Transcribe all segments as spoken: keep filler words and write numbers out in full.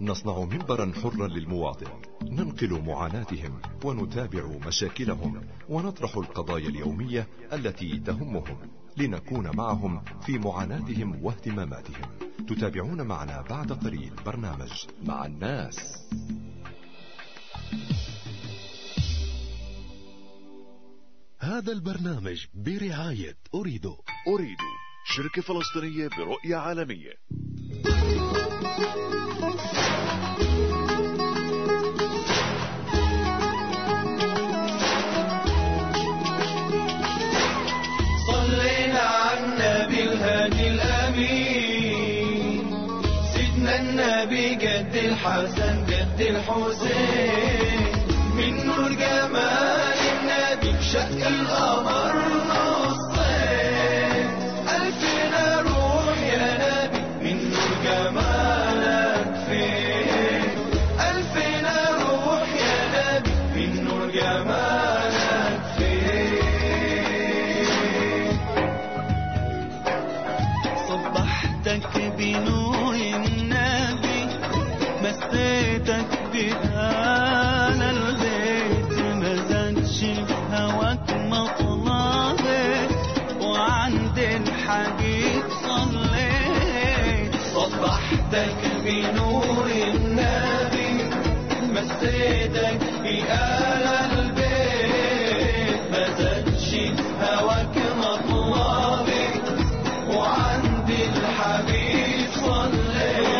نصنع منبرا حرا للمواطن، ننقل معاناتهم ونتابع مشاكلهم ونطرح القضايا اليومية التي تهمهم، لنكون معهم في معاناتهم واهتماماتهم. تتابعون معنا بعد قليل برنامج مع الناس. هذا البرنامج برعاية أريدو. أريدو شركة فلسطينية برؤية عالمية. صلينا على النبي الهادي الأمين، سيدنا النبي قد الحسن قد الحسين، من نور جمال النبي شق القمر نصين، ألفنا روح يا نبي من نور جمالك فين، ألفنا روح يا نبي من نور جمالك فين. صبحتك بنور النبي، مسيتك بهذا البيت، مزجش هواك مطلبك وعند الحبيب صليت. صبحتك بنور النبي، مسيتك بآل البيت، مزجش هواك مطلبك وعند الحبيب صليت.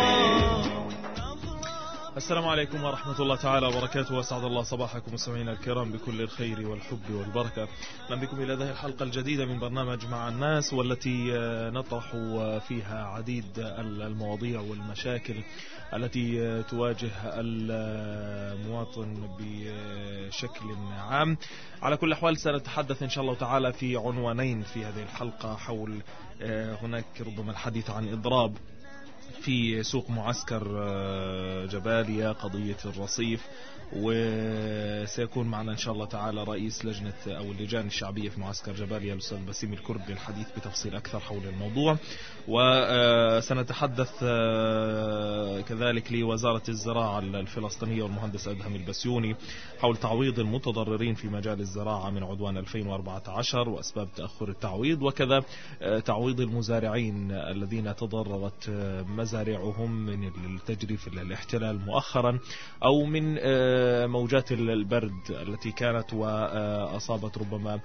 السلام عليكم ورحمة الله تعالى وبركاته، وأسعد الله صباحكم مستمعينا الكرام بكل الخير والحب والبركة. أهلا بكم إلى هذه الحلقة الجديدة من برنامج مع الناس، والتي نطرح فيها عديد المواضيع والمشاكل التي تواجه المواطن بشكل عام. على كل أحوال سنتحدث إن شاء الله تعالى في عنوانين في هذه الحلقة، حول هناك ربما الحديث عن إضراب في سوق معسكر جباليا، قضية الرصيف، وسيكون معنا إن شاء الله تعالى رئيس لجنة أو اللجان الشعبية في معسكر جباليا الأستاذ بسيم الكرد للحديث بتفصيل أكثر حول الموضوع. وسنتحدث كذلك لوزارة الزراعة الفلسطينية والمهندس أدهم البسيوني حول تعويض المتضررين في مجال الزراعة من عدوان ألفين وأربعة عشر وأسباب تأخر التعويض، وكذا تعويض المزارعين الذين تضررت مزارعهم من التجريف الاحتلال مؤخرا، أو من موجات البرد التي كانت وأصابت ربما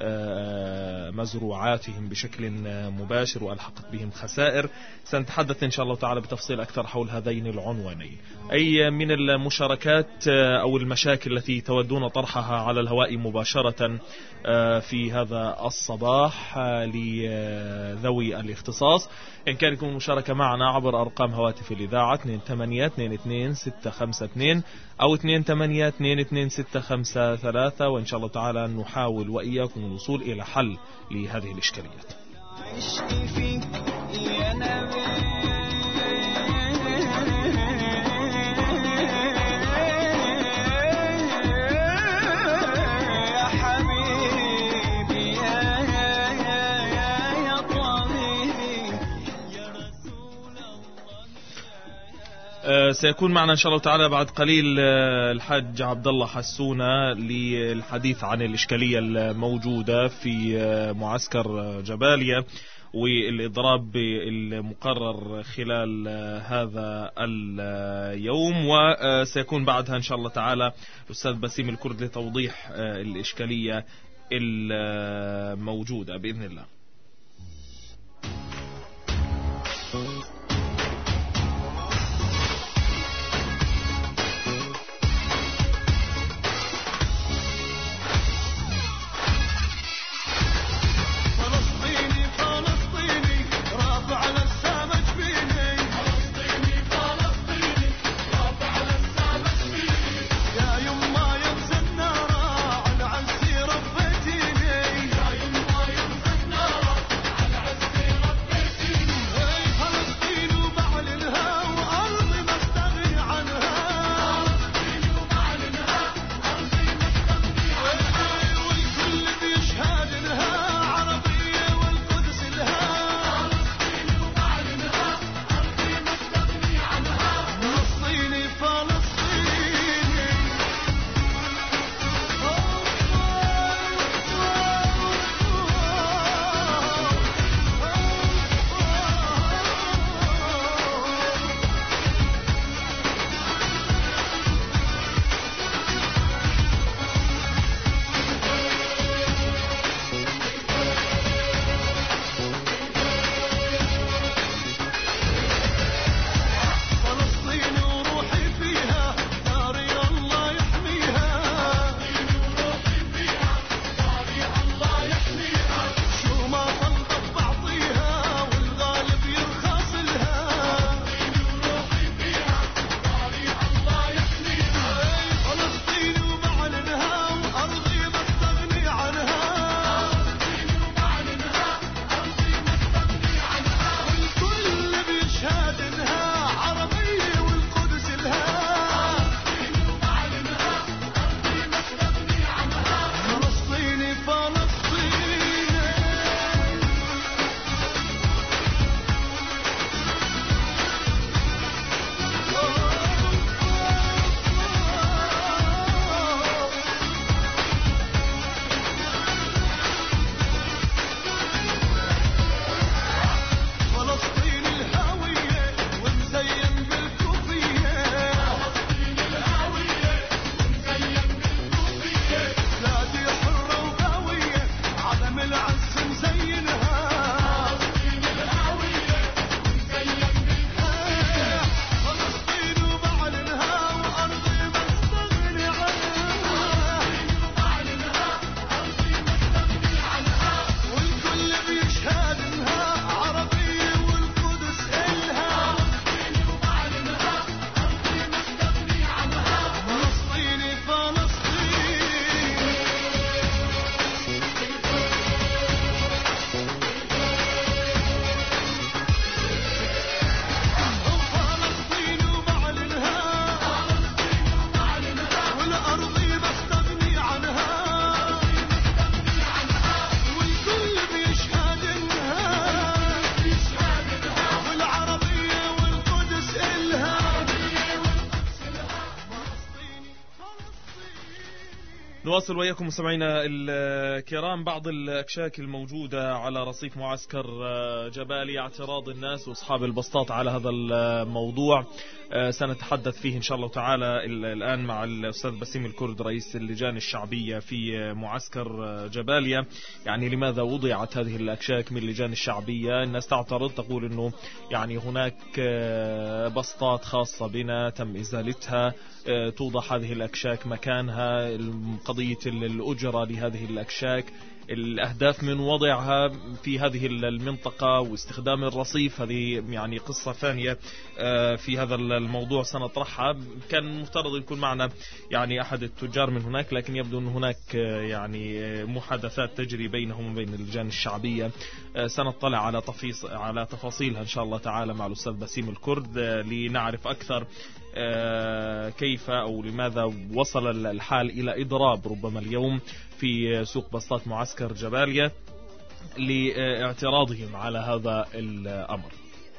مزروعاتهم بشكل مباشر وألحقت بهم خسائر. سنتحدث إن شاء الله تعالى بتفصيل أكثر حول هذين العنوانين. أي من المشاركات أو المشاكل التي تودون طرحها على الهواء مباشرة في هذا الصباح لذوي الاختصاص، إن كان يكون مشاركة معنا عبر أرقام هواتف الإذاعة اثنين ثمانية اثنين اثنين ستة خمسة اثنين أو اثنين ثمانية اثنين اثنين ستة خمسة ثلاثة، وإن شاء الله تعالى نحاول وإياكم الوصول إلى حل لهذه الإشكاليات. سيكون معنا إن شاء الله تعالى بعد قليل الحاج عبد الله حسونة للحديث عن الإشكالية الموجودة في معسكر جباليا والإضراب المقرر خلال هذا اليوم. وسيكون بعدها إن شاء الله تعالى الأستاذ بسيم الكرد لتوضيح الإشكالية الموجودة بإذن الله. فلسطيني نواصل وياكم مستمعينا الكرام. بعض الأكشاك الموجودة على رصيف معسكر جباليا، اعتراض الناس وأصحاب البسطات على هذا الموضوع سنتحدث فيه إن شاء الله تعالى الآن مع الأستاذ بسيم الكرد رئيس اللجان الشعبية في معسكر جباليا. يعني لماذا وضعت هذه الأكشاك من اللجان الشعبية؟ الناس تعترض، تقول أنه يعني هناك بسطات خاصة بنا تم إزالتها، توضع هذه الأكشاك مكانها، قضية الأجرة لهذه الأكشاك، الأهداف من وضعها في هذه المنطقة واستخدام الرصيف، هذه يعني قصة ثانية في هذا الموضوع سنطرحها. كان مفترض يكون معنا يعني أحد التجار من هناك، لكن يبدو أن هناك يعني محادثات تجري بينهم وبين اللجان الشعبية. سنطلع على تفاصيل على تفاصيلها إن شاء الله تعالى مع الأستاذ بسيم الكرد لنعرف أكثر كيف أو لماذا وصل الحال إلى إضراب ربما اليوم في سوق بسطات معسكر جباليا لاعتراضهم على هذا الأمر.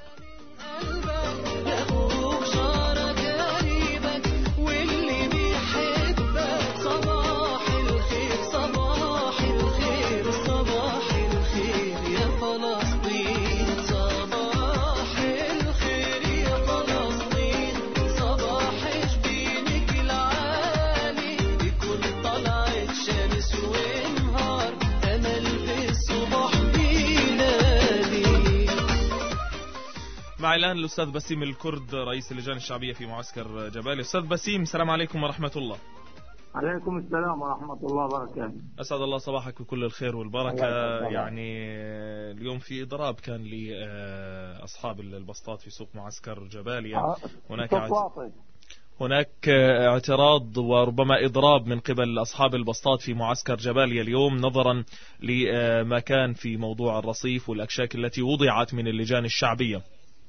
معي الآن الأستاذ بسيم الكرد رئيس اللجان الشعبية في معسكر جباليا. أستاذ بسيم، السلام عليكم ورحمة الله. عليكم السلام ورحمة الله وبركاته. أسعد الله صباحك بكل الخير والبركة. يعني اليوم في إضراب كان لأصحاب البسطات في سوق معسكر جباليا. هناك هناك اعتراض وربما إضراب من قبل أصحاب البسطات في معسكر جباليا اليوم نظرا لما كان في موضوع الرصيف والأكشاك التي وضعت من اللجان الشعبية.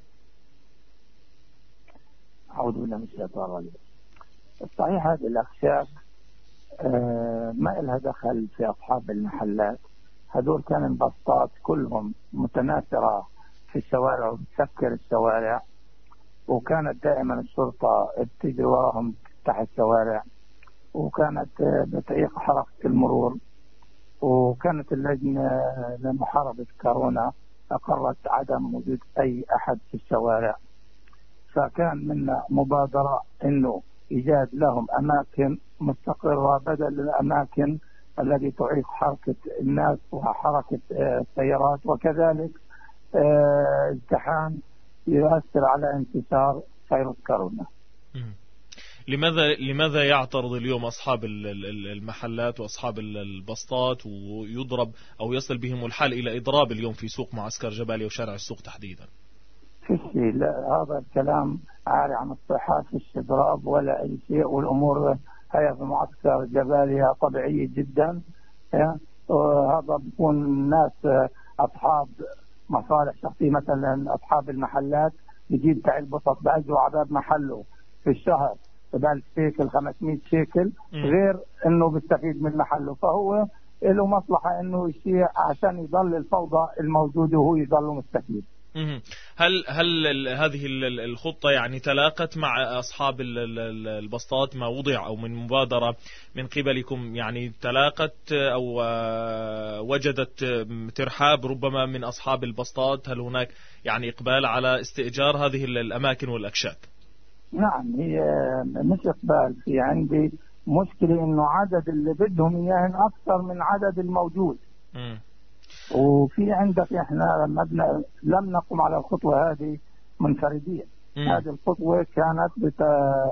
أعوذ بالله من الشيطان الرجيم. صحيح هذه الأكشاك آه ما لها دخل في أصحاب المحلات. هذول كان البسطات كلهم متناثرة في الشوارع وبتسكر الشوارع، وكانت دائما الشرطة بتجري وراهم تفتح الشوارع، وكانت بتعيق حركة المرور، وكانت اللجنة لمحاربة كورونا أقرت عدم وجود أي أحد في الشوارع. فكان منا مبادرة إنه إيجاد لهم أماكن مستقرة بدل الأماكن التي تعيق حركة الناس وحركة السيارات، وكذلك ازدحام يؤثر على انتشار فيروس كورونا. لماذا لماذا يعترض اليوم أصحاب المحلات وأصحاب البسطات ويضرب أو يصل بهم الحال إلى إضراب اليوم في سوق معسكر جباليا وشارع السوق تحديدا؟ في شيء، لا هذا الكلام عاري عن الصحة، في إضراب ولا أي شيء، والأمور هي في معسكر جباليا طبيعية جدا. هذا بيكون ناس أصحاب مصالح شخصية، مثلا أصحاب المحلات بيجيب تاع البسط بأجوا عذاب محله في الشهر بألف شيكل خمسمائة شيكل، غير إنه بيستفيد من محله، فهو له مصلحة إنه يشيء عشان يضل الفوضى الموجودة وهو يضل مستفيد. هل هل هذه الخطة يعني تلاقت مع أصحاب البسطات ما وضع أو من مبادرة من قبلكم، يعني تلاقت أو وجدت ترحاب ربما من أصحاب البسطات؟ هل هناك يعني إقبال على استئجار هذه الأماكن والأكشاك؟ نعم، هي مش إقبال، في عندي مشكلة إنه عدد اللي بدهم إياه أكثر من عدد الموجود. م. وفي عندك احنا لما لم نقم على الخطوة هذه منفردين. هذه الخطوة كانت بت...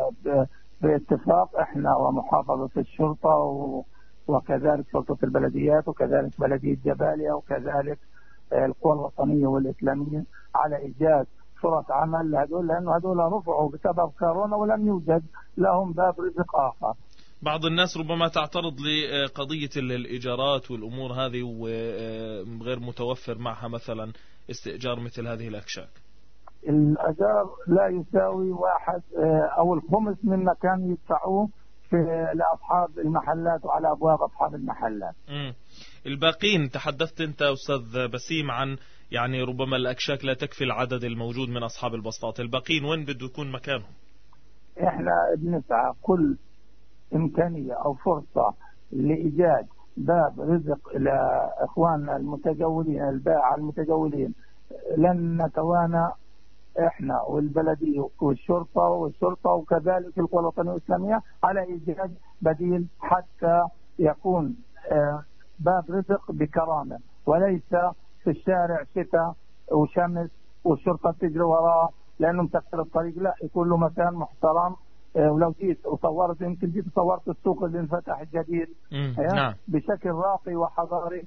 باتفاق احنا ومحافظة الشرطة و... وكذلك شرطة البلديات وكذلك بلدية جباليا وكذلك القوى الوطنية والإسلامية على إيجاد فرص عمل لهذول، لأنه هذول رفعوا بسبب كورونا ولم يوجد لهم باب رزق آخر. بعض الناس ربما تعترض لقضية الإيجارات والأمور هذه وغير متوفر معها مثلا استئجار مثل هذه الأكشاك. الأجار لا يساوي واحد أو الخمس مما كان يدفعوه في لأصحاب المحلات وعلى أبواب أصحاب المحلات. م. الباقين، تحدثت أنت أستاذ بسيم عن يعني ربما الأكشاك لا تكفي العدد الموجود من أصحاب البسطات، الباقين وين بده يكون مكانهم؟ إحنا بنسعى كل إمكانية أو فرصة لإيجاد باب رزق لإخواننا المتجولين البائع المتجولين لن نتوانى إحنا والبلدية والشرطة والشرطة وكذلك القوى الوطنية الإسلامية على إيجاد بديل حتى يكون باب رزق بكرامة، وليس في الشارع شتاء وشمس والشرطة تجري وراه لأنه مسكر الطريق. لا، يكون له مكان محترم. ولو جيت وصورت، يمكن جيت وصورت السوق اللي انفتح الجديد نعم. بشكل راقي وحضاري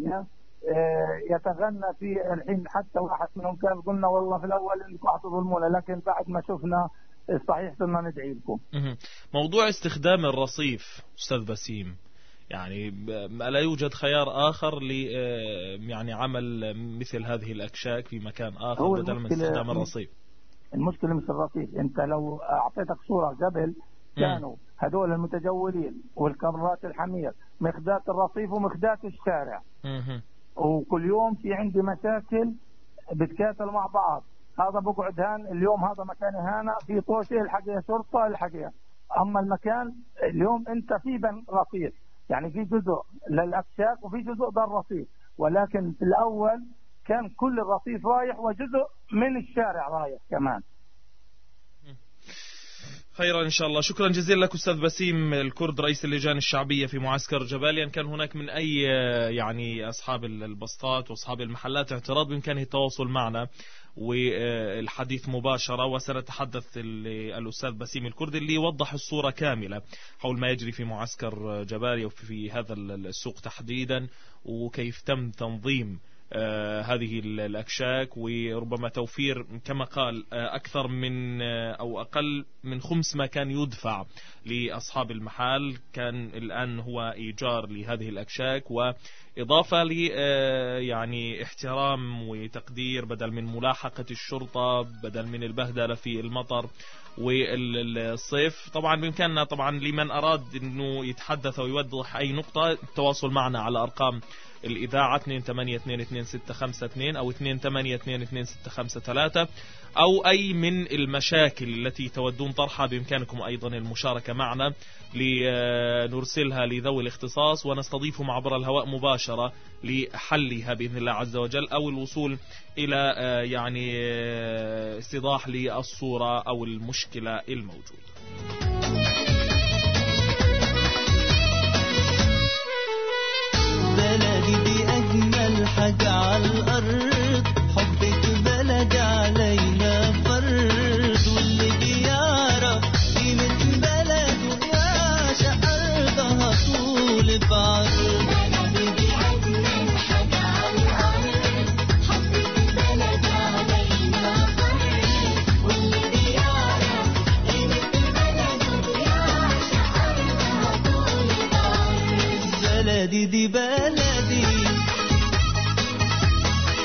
يتغنى فيه. الحين حتى واحد منهم كان قلنا والله في الأول انكم هتظلمونا، لكن بعد ما شفنا صحيح صرنا ندعي لكم. موضوع استخدام الرصيف أستاذ بسيم، يعني لا يوجد خيار آخر ل يعني عمل مثل هذه الأكشاك في مكان آخر بدل من استخدام الرصيف؟ المشكلة مش الرصيف. انت لو اعطيتك صورة قبل كانوا هدول المتجولين والكاميرات الحمير مخدات الرصيف ومخدات الشارع، وكل يوم في عندي مشاكل بتكاتل مع بعض. هذا بقعد هان اليوم، هذا مكاني هنا في طوشة الحقيقة شرطة الحقيقة. اما المكان اليوم انت في بن رصيف، يعني في جزء للأكشاك وفي جزء ده الرصيف، ولكن في الأول كان كل الرصيف رايح وجزء من الشارع رايح كمان. خيرا إن شاء الله. شكرا جزيلا لك أستاذ بسيم الكرد رئيس اللجان الشعبية في معسكر جباليا. كان هناك من أي يعني أصحاب البسطات وأصحاب المحلات اعتراض بإمكانه التواصل معنا والحديث مباشرة، وسنتحدث الأستاذ بسيم الكرد اللي يوضح الصورة كاملة حول ما يجري في معسكر جباليا وفي هذا السوق تحديدا، وكيف تم تنظيم آه هذه الأكشاك، وربما توفير كما قال آه أكثر من آه أو أقل من خمس ما كان يدفع لأصحاب المحال، كان الآن هو إيجار لهذه الأكشاك، وإضافة ل آه يعني احترام وتقدير بدل من ملاحقة الشرطة، بدل من البهدلة في المطر والصيف. طبعا بإمكاننا طبعا لمن أراد أنه يتحدث ويوضح أي نقطة التواصل معنا على أرقام الإذاعة اثنين ثمانية اثنين اثنين ستة خمسة اثنين أو اثنين ثمانية اثنين اثنين ستة خمسة ثلاثة، أو أي من المشاكل التي تودون طرحها بإمكانكم أيضا المشاركة معنا لنرسلها لذوي الاختصاص ونستضيفهم عبر الهواء مباشرة لحلها بإذن الله عز وجل، أو الوصول إلى يعني استيضاح للصورة أو المشكلة الموجودة. بلدي بأجمل حاجة على الأرض، حبك بلد علينا فرد، واللي بيعرف قيمة بلده يعشق أرضها طول بعرض. بلدي بأجمل حاجة على الأرض، حبك بلد علينا فرد، واللي بيعرف قيمة بلده يعشق أرضها طول بعرض. بلدي دي بلدي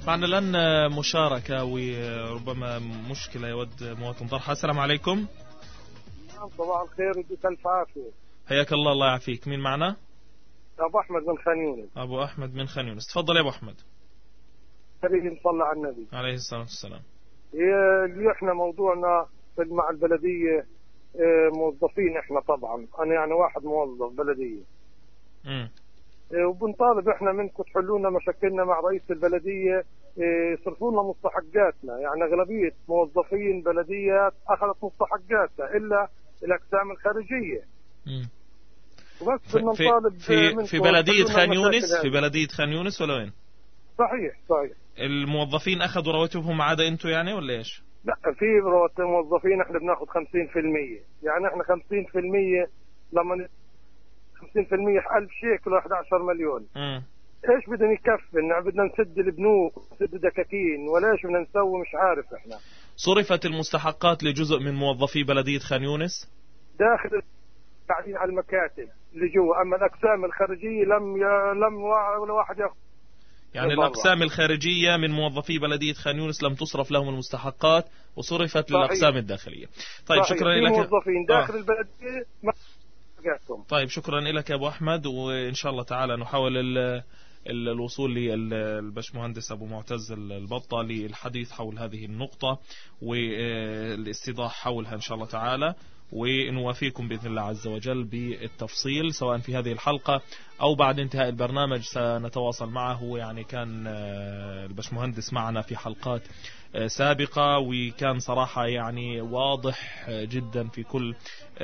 معنا الآن مشاركة وربما مشكلة يود مواطن طرحها. السلام عليكم. صباح الخير وجزاك الف عافية. حياك الله، الله يعافيك. مين معنا؟ أبو أحمد من خان يونس. أبو أحمد من خان يونس، تفضل يا أبو أحمد. خلينا نصلي على النبي عليه الصلاة والسلام. اللي احنا موضوعنا مع البلدية موظفين، احنا طبعا أنا يعني واحد موظف بلدية. امم وبنطالب احنا منكم تحلوا لنا مشاكلنا مع رئيس البلدية، يصرفوا لنا مستحقاتنا. يعني أغلبية موظفين بلديات أخذت مستحقاتها إلا الأقسام الخارجية. امم وبس بدنا نطالب في في بلدية خان يونس، في بلدية خان يونس ولا وين؟ صحيح صحيح. الموظفين أخذوا رواتبهم ما عدا أنتوا يعني ولا إيش؟ لا، في رواتب موظفين احنا بناخذ خمسين بالمية، يعني احنا خمسين بالمية لما خمسين بالمية ألف شيكل و أحد عشر مليون. امم ايش بدنا يكفي؟ بدنا نسد البنوك نسد دكاكين ولا ايش بدنا نسوي؟ مش عارف. احنا صرفت المستحقات لجزء من موظفي بلدية خان يونس داخل قاعدين على المكاتب اللي جوا، اما الاقسام الخارجيه لم ي... لم ولا واحد ياخذ. يعني الأقسام الخارجية من موظفي بلدية خان يونس لم تصرف لهم المستحقات وصرفت للأقسام الداخلية. طيب صحيح. شكرا لك. موظفين داخل آه. البلدية ما جاتهم. طيب شكرا لك يا أبو أحمد، وإن شاء الله تعالى نحاول ال الوصول للبشمهندس أبو معتز البطة للحديث حول هذه النقطة والاستيضاح حولها إن شاء الله تعالى، ونوافيكم بإذن الله عز وجل بالتفصيل سواء في هذه الحلقة أو بعد انتهاء البرنامج سنتواصل معه. يعني كان البشمهندس معنا في حلقات سابقة وكان صراحة يعني واضح جدا في كل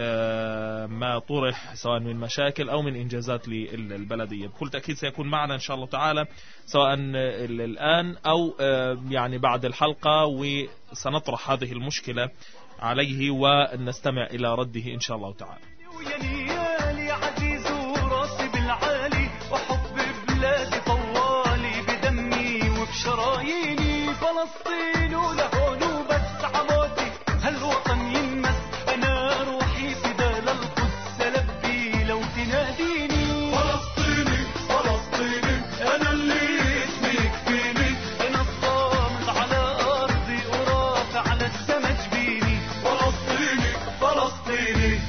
ما طرح سواء من مشاكل أو من إنجازات للبلدية. بكل تأكيد سيكون معنا إن شاء الله تعالى سواء الآن أو يعني بعد الحلقة، وسنطرح هذه المشكلة عليه ونستمع إلى رده إن شاء الله تعالى. فلسطين لهون وبس عمودي هالوطن ينمس، أنا روحي فدا للقدس لبي لو تناديني. فلسطيني فلسطيني أنا اللي اسمي يكفيني، أنا الصامد على أرضي ورافع على السما جبيني. فلسطيني فلسطيني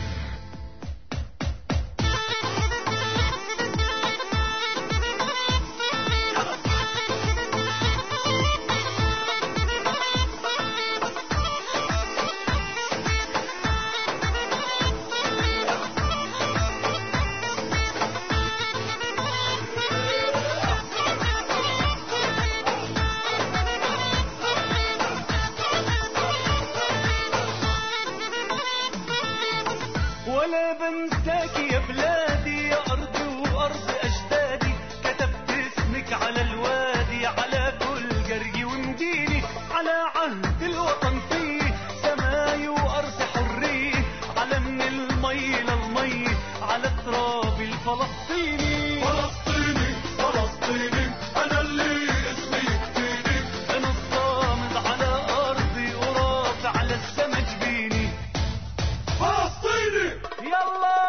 ولا بنساك يا بلادي يا أرضي وأرض أجدادي، كتبت اسمك على الوادي على كل قرية ومدينة، على عهد الوطن فيه سماي وأرض حرية، على من المي للمي على التراب الفلسطيني. فلسطيني فلسطيني أنا اللي اسمي يكفيني، أنا الصامد على أرضي ورافع على السما جبيني. فلسطيني يلا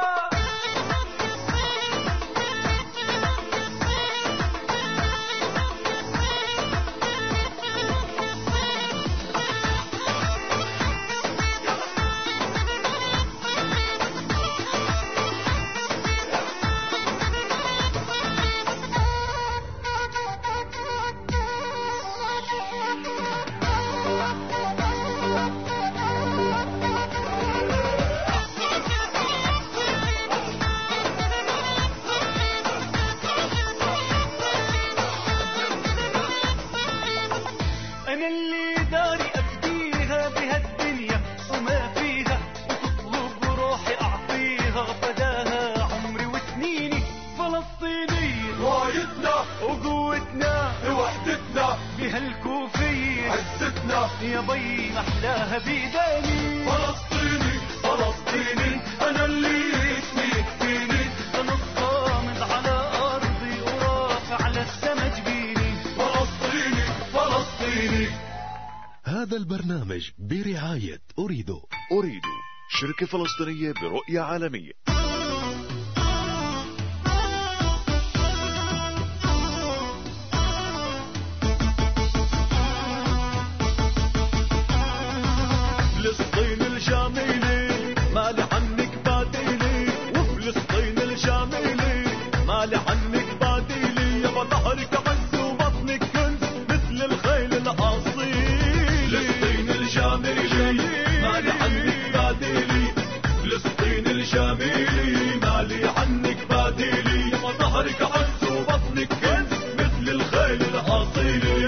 أنا اللي داري أفديها بهالدنيا وما فيها، وتطلب روحي أعطيها فداها عمري وسنيني. فلسطينية رايتنا وقوتنا وحدتنا بهالكوفية عزتنا يا بي محلاها بيداني. فلسطيني فلسطيني أنا اللي اسمي يكفيني، أنا الصامد على أرضي ورافع على السما جبيني. فلسطيني فلسطيني. هذا البرنامج برعاية أريدو. أريدو شركة فلسطينية برؤية عالمية. مالي عنك باديلي يابا ظهرك عز وبطنك كنز مثل الخيل الأصيل فلسطين الجميلي مالي عنك باديلي فلسطين الجميلي مالي عنك باديلي يابا ظهرك عز وبطنك كنز مثل الخيل الأصيل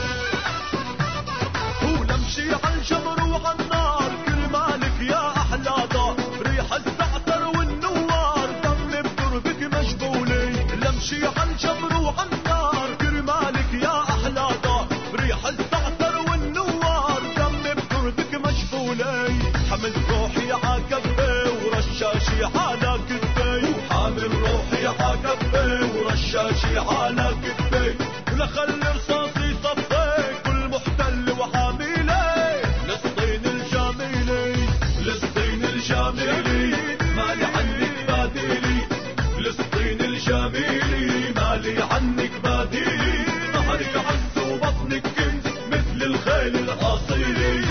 ولمشي عالجمر وعالنار كرمالك يا أحلى دار ريح الزعتر والنوار دم بتربك مجبولي لمشي عالجمر وعالنار كرمالك يا أحلى دار ريح الزعتر والنوار دم بتربك مجبولي حمل روحي عكفي ورشاشي على كتفي وحامل روحي عكفي ورشاشي على كتفي ولا خلي رصاصي صفي كل محتل وحاملي فلسطين الجميلي فلسطين الجميلي مالي عنك باديلي فلسطين الجميلي مالي عنك باديلي ظهرك عز وبطنك كنز مثل الخيل الأصيل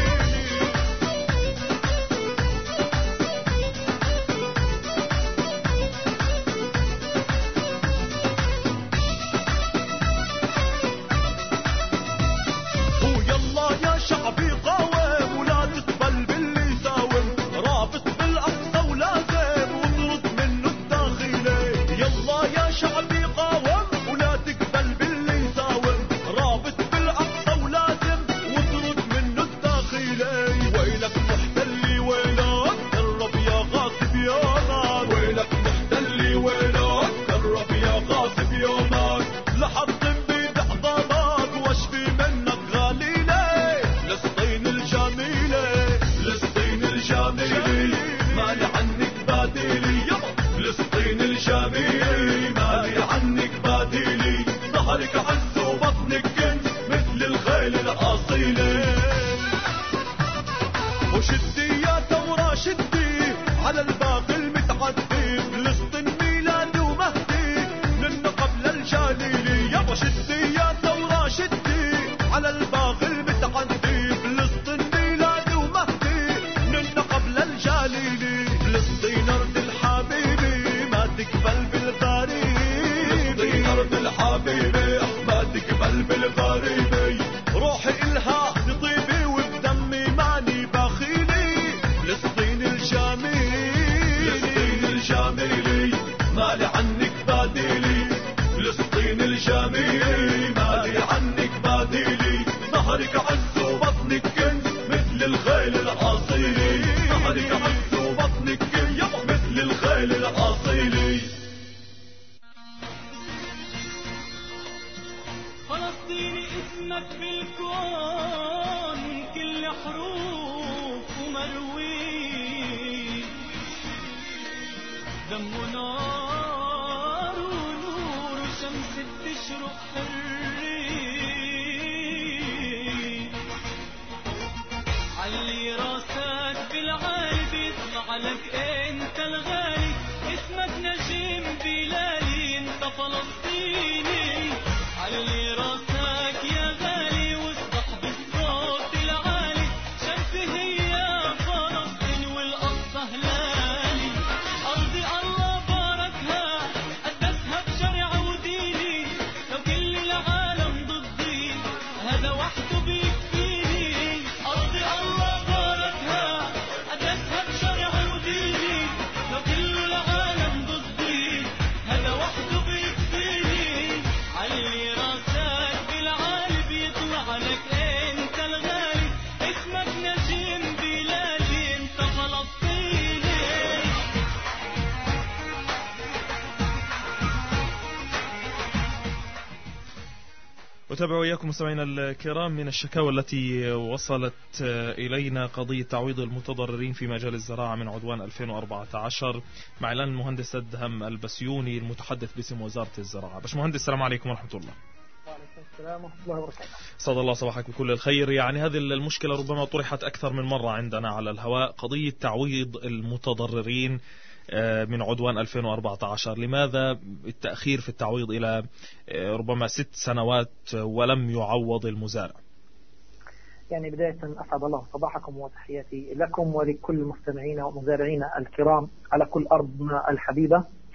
شعبي قاوم ولا تقبل باللي يساوم رابط بالأقصى ولازم وطرد منه الداخلي يلا يا شعبي قاوم ولا تقبل باللي يساوم رابط بالأقصى ولازم وطرد منه الداخلي ويلك محتلي ويلك قرب يا غاصب يومك ويلك محتلي ويلك قرب يا غاصب يومك لحطم بيد عظامك واشفي منك غالي فلسطين الجميلة فلسطين الجميلة مالي عنك باديلي فلسطين الجميلة مالي عنك باديلي ظهرك عز وبطنك كنز مثل الخيل الأصيلة وشدي يا ثورة شدي على الباقي المتعدي فلسطين ميلاد ومهدي من قبل الجليلي يابا شدي يا ثورة شدي على الباقي المتعدي فلسطين ميلاد ومهدي من قبل الجليلي فلسطين أرض الحبيبي ما تقبل بالغريب فلسطين أرض الحبيبي ما تقبل بالغريب روحي إلها بطيبي وبدمي ماني بخيلي فلسطين الجميلي فلسطين الجميلي مالي عنك باديلي فلسطين الجميلي مالي عنك باديلي ظهرك عز وبطنك كنز مثل الخيل الأصيلي ظهرك عز وبطنك كنز مثل الخيل الأصيلي فلسطيني اسمك بالكون كل حروف ومروي دم ونار ونور وشمس بتشرق حري علي راسك بالعالي بيطلع لك انت الغالي اسمك نجم بلالي انت فلسطيني علي راسك يا غالي واصبح بالصوت العالي شمسي هي فلسطين والقصة هلالي أرضي الله باركها قدسها بشرع وديني لو كل العالم ضدي هذا وحده بيكفيني أرضي الله باركها قدسها بشرع وديني لو كل العالم ضدي هذا وحده بيكفيني علي راسك بالعالي بيطلع لك انت الغالي اسمك نجم بلالي انت فلسطيني أتابع وإياكم مستمعينا الكرام من الشكاوى التي وصلت إلينا قضية تعويض المتضررين في مجال الزراعة من عدوان ألفين وأربعة عشر مع إعلان المهندس أدهم البسيوني المتحدث باسم وزارة الزراعة. باش مهندس السلام عليكم ورحمة الله. وعليكم السلام ورحمة الله وبركاته. صدى الله صباحك بكل الخير. يعني هذه المشكلة ربما طرحت أكثر من مرة عندنا على الهواء، قضية تعويض المتضررين من عدوان ألفين وأربعة عشر. لماذا التأخير في التعويض إلى ربما ست سنوات ولم يعوض المزارع؟ يعني بداية أسعد الله صباحكم وتحياتي لكم ولكل مستمعينا ومزارعينا الكرام على كل أرضنا الحبيبة.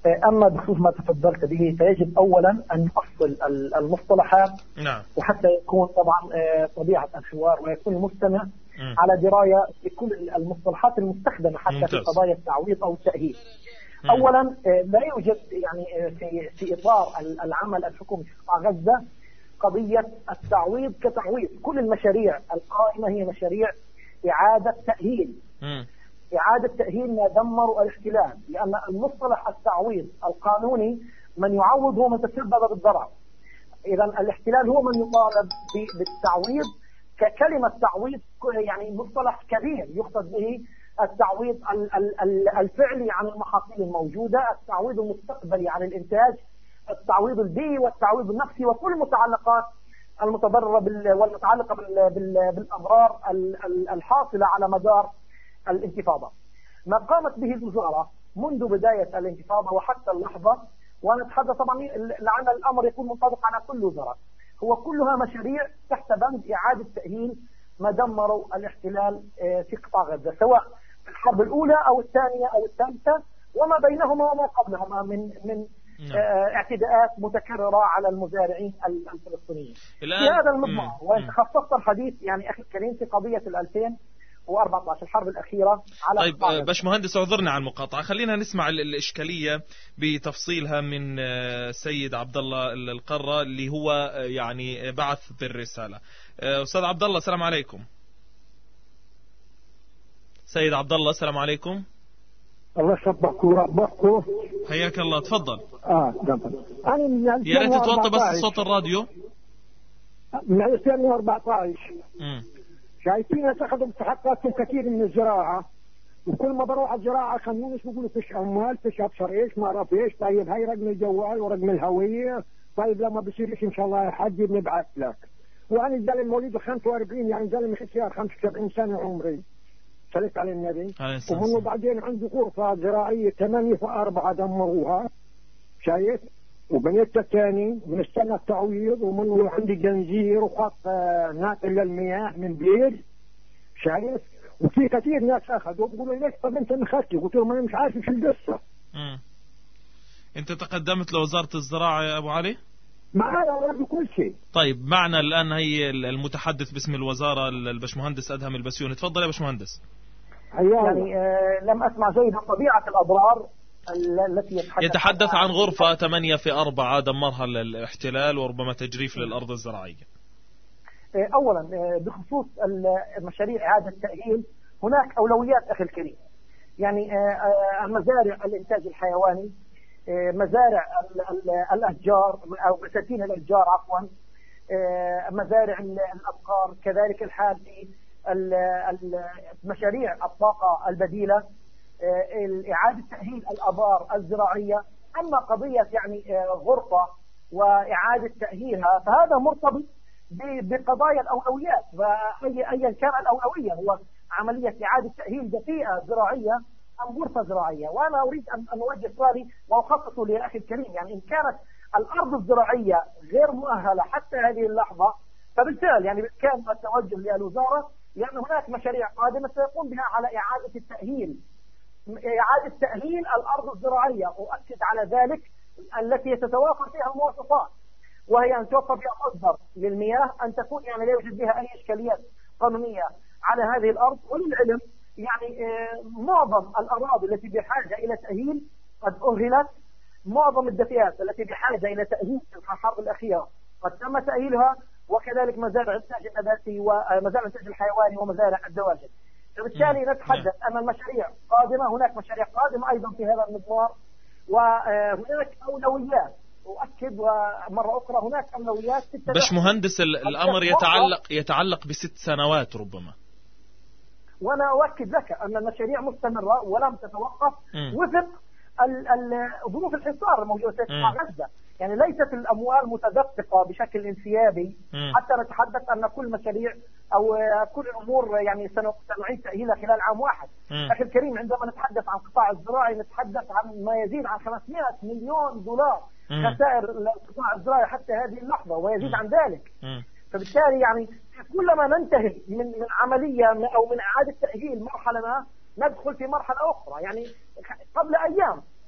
أما بخصوص ما تفضلت به فيجب أولا أن نفصل المصطلحات، نعم. وحتى يكون طبعا طبيعة الحوار ويكون المستمع م. على دراية بكل المصطلحات المستخدمة حتى ممتاز. في قضايا التعويض أو التأهيل. م. أولا لا يوجد يعني في في إطار العمل الحكومي في قطاع غزة قضية التعويض كتعويض. كل المشاريع القائمة هي مشاريع إعادة تأهيل. م. إعادة تأهيل ما دمر الاحتلال، لأن المصطلح التعويض القانوني من يعوض هو من تسبب بالضرر. إذا الاحتلال هو من يطالب بالتعويض ككلمة تعويض، يعني مصطلح كبير يقصد به التعويض الفعلي عن المحاصيل الموجودة، التعويض المستقبلي عن الإنتاج، التعويض البيئي والتعويض النفسي وكل المتعلقات المتضررة والمتعلقة بالأضرار الحاصلة على مدار الانتفاضة. ما قامت به الوزارة منذ بداية الانتفاضة وحتى اللحظة، وأنا أتحدث طبعا لعل الأمر يكون منطبق على كل وزارة، هو كلها مشاريع تحت بند إعادة تأهيل ما دمروا الاحتلال في قطاع غزة، سواء في الحرب الأولى أو الثانية أو الثالثة وما بينهما وما قبلهما من من اعتداءات متكررة على المزارعين الفلسطينيين. في هذا المضمار وإن خصصت الحديث يعني أخي الكريم في قضية الألفين وأربعة عشر الحرب الأخيرة على طيب باش مهندس اعذرنا على المقاطعة، خلينا نسمع الإشكالية بتفصيلها من سيد عبد الله القرة اللي هو يعني بعث بالرسالة. أستاذ عبد الله السلام عليكم. سيد عبد الله السلام عليكم. الله يصبحك وربحك. حياك الله تفضل. اه تفضل. انا من يا ريت توطي بس صوت الراديو. من ألفين وأربعة عشر امم شايفين اتخذوا مستحقاتهم كثير من الزراعه، وكل ما بروح على الزراعه خمونس بيقولوا فيش اموال فيش ابصر ايش ما اعرف ايش. طيب هاي رقم الجوال ورقم الهويه، طيب لما بصيرش ان شاء الله يا حاج بنبعث لك. وانا زلمه مواليد خمسة وأربعين يعني زلمه خسيار خمسة وسبعين سنه عمري، صليت على النبي. ومنه بعدين عنده غرفه زراعيه ثمانية فأربعة دمروها، شايف؟ وبنيت الثاني بنستنى التعويض، ومنه عندي جنزير وخط ناقل للمياه من بير، شايف؟ وفي كثير ناس اخذوا بيقولوا ليش طب انت مخسي؟ قلت لهم انا مش عارف شو القصه. امم انت تقدمت لوزاره الزراعه يا ابو علي؟ معايا ورد بكل شيء. طيب معنا الان هي المتحدث باسم الوزاره الباشمهندس ادهم البسيوني. تفضل يا باشمهندس. يعني آه لم اسمع جيدا طبيعه الاضرار التي يتحدث, يتحدث عن غرفة ثمانية في أربعة دمرها الاحتلال وربما تجريف للأرض الزراعية. أولا بخصوص المشاريع إعادة التأهيل هناك أولويات أخي الكريم، يعني مزارع الإنتاج الحيواني، مزارع الأشجار أو بساتين الأشجار عفوا، مزارع الأبقار، كذلك الحال في مشاريع الطاقة البديلة، إعادة تأهيل الآبار الزراعية. أما قضية يعني غرفة وإعادة تأهيلها فهذا مرتبط بقضايا الأولويات، فأيا كان الأولوية هو عملية إعادة تأهيل دفيئة زراعية أم غرفة زراعية. وأنا أريد أن أوجه سؤالي وأخصصه لأخي الكريم، يعني إن كانت الأرض الزراعية غير مؤهلة حتى هذه اللحظة فبالفعل يعني كان التوجه للوزارة، لأن هناك مشاريع قادمة سيقوم بها على إعادة التأهيل إعادة تأهيل الأرض الزراعية، أؤكد على ذلك التي يتوافر فيها المواصفات، وهي أن توفر فيها مصدر للمياه، أن تكون يعني لا يوجد بها أي إشكاليات قانونية على هذه الأرض. وللعلم يعني معظم الأراضي التي بحاجة إلى تأهيل قد أهلت، معظم الدفئات التي بحاجة إلى تأهيل في الحرب الأخيرة قد تم تأهيلها، وكذلك مزارع الإنتاج النباتي ومزارع الإنتاج الحيواني ومزارع الدواجن. فبالتالي نتحدث أن المشاريع قادمة، هناك مشاريع قادمة أيضا في هذا المضمار، وهناك أولويات. أؤكد ومرة أخرى هناك أولويات. باش مهندس الأمر يتعلق يتعلق بست سنوات ربما، وأنا أؤكد لك أن المشاريع مستمرة ولم تتوقف وفق ظروف الحصار الموجودة في غزة. يعني ليست الأموال متدفقة بشكل انسيابي حتى نتحدث أن كل مشاريع أو كل الأمور يعني سنعيد تأهيلها خلال عام واحد. أخي الكريم عندما نتحدث عن القطاع الزراعي نتحدث عن ما يزيد عن خمسمائة مليون دولار خسائر القطاع الزراعي حتى هذه اللحظة ويزيد عن ذلك. فبالتالي يعني كلما ننتهي من من عملية أو من إعادة تأهيل مرحلة ما ندخل في مرحلة أخرى. يعني قبل أيام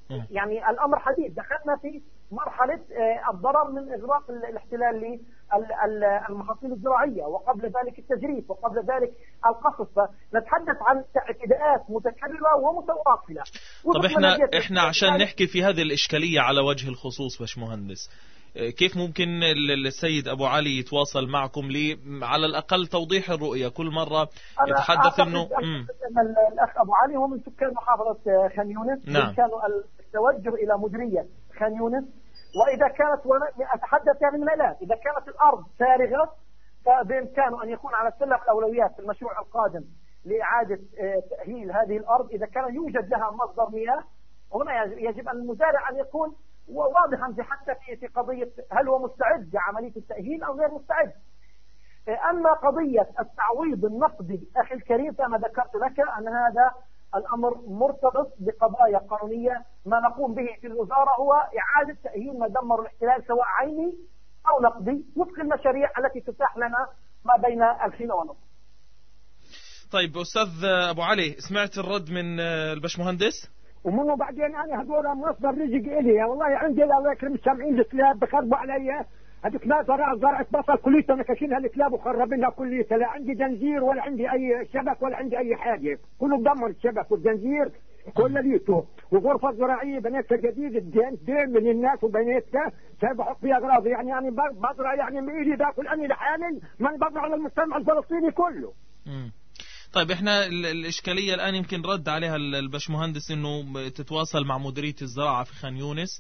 يعني الأمر حديث، دخلنا في مرحلة الضرر من إغراق الاحتلال للمحاصيل الزراعية، وقبل ذلك التجريف، وقبل ذلك القصف. فنتحدث عن اعتداءات متكررة ومتواصلة. طب احنا احنا عشان نحكي في هذه الإشكالية على وجه الخصوص باشمهندس، كيف ممكن السيد أبو علي يتواصل معكم لي على الأقل توضيح الرؤية؟ كل مرة يتحدث إنه الأخ أبو علي هو من سكان محافظة خان يونس. نعم. كانوا التوجه إلى مديرية خان يونس، وإذا كانت أتحدث يعني من الآن إذا كانت الأرض فارغة فبإمكانه أن يكون على سلم الأولويات في المشروع القادم لإعادة تأهيل هذه الأرض إذا كان يوجد لها مصدر مياه. وهنا يجب أن المزارع أن يكون واضحا في حتى في في قضية هل هو مستعد لعملية التأهيل أو غير مستعد. أما قضية التعويض النقدي أخي الكريم فأنا ذكرت لك أن هذا الأمر مرتبط بقضايا قانونية. ما نقوم به في الوزارة هو إعادة تأهيل ما دمر الاحتلال سواء عيني أو نقدي وفق المشاريع التي تتاح لنا ما بين الحين ونصف. طيب أستاذ أبو علي، سمعت الرد من البشمهندس؟ ومنه بعدين أنا هذول مصدر رزق إلي والله. عندي الله يكرم السامعين الكلاب بخربوا علي. هذيك لا زرع زرعة بصل كليتها نكشينها الكلاب وخربينها كليتها. لا عندي جنزير ولا عندي أي شبك ولا عندي أي حاجة، كله بدمر الشبك والجنزير كليته. وغرفة زراعية بنيتها جديد الدين دين من الناس وبنيتها سايب أحط فيها أغراضي. يعني يعني بزرع يعني من إيدي باكل أنا لحالي ما بزرع على المجتمع الفلسطيني كله. م. طيب احنا الإشكالية الآن يمكن رد عليها البشمهندس إنه تتواصل مع مديرية الزراعة في خان يونس.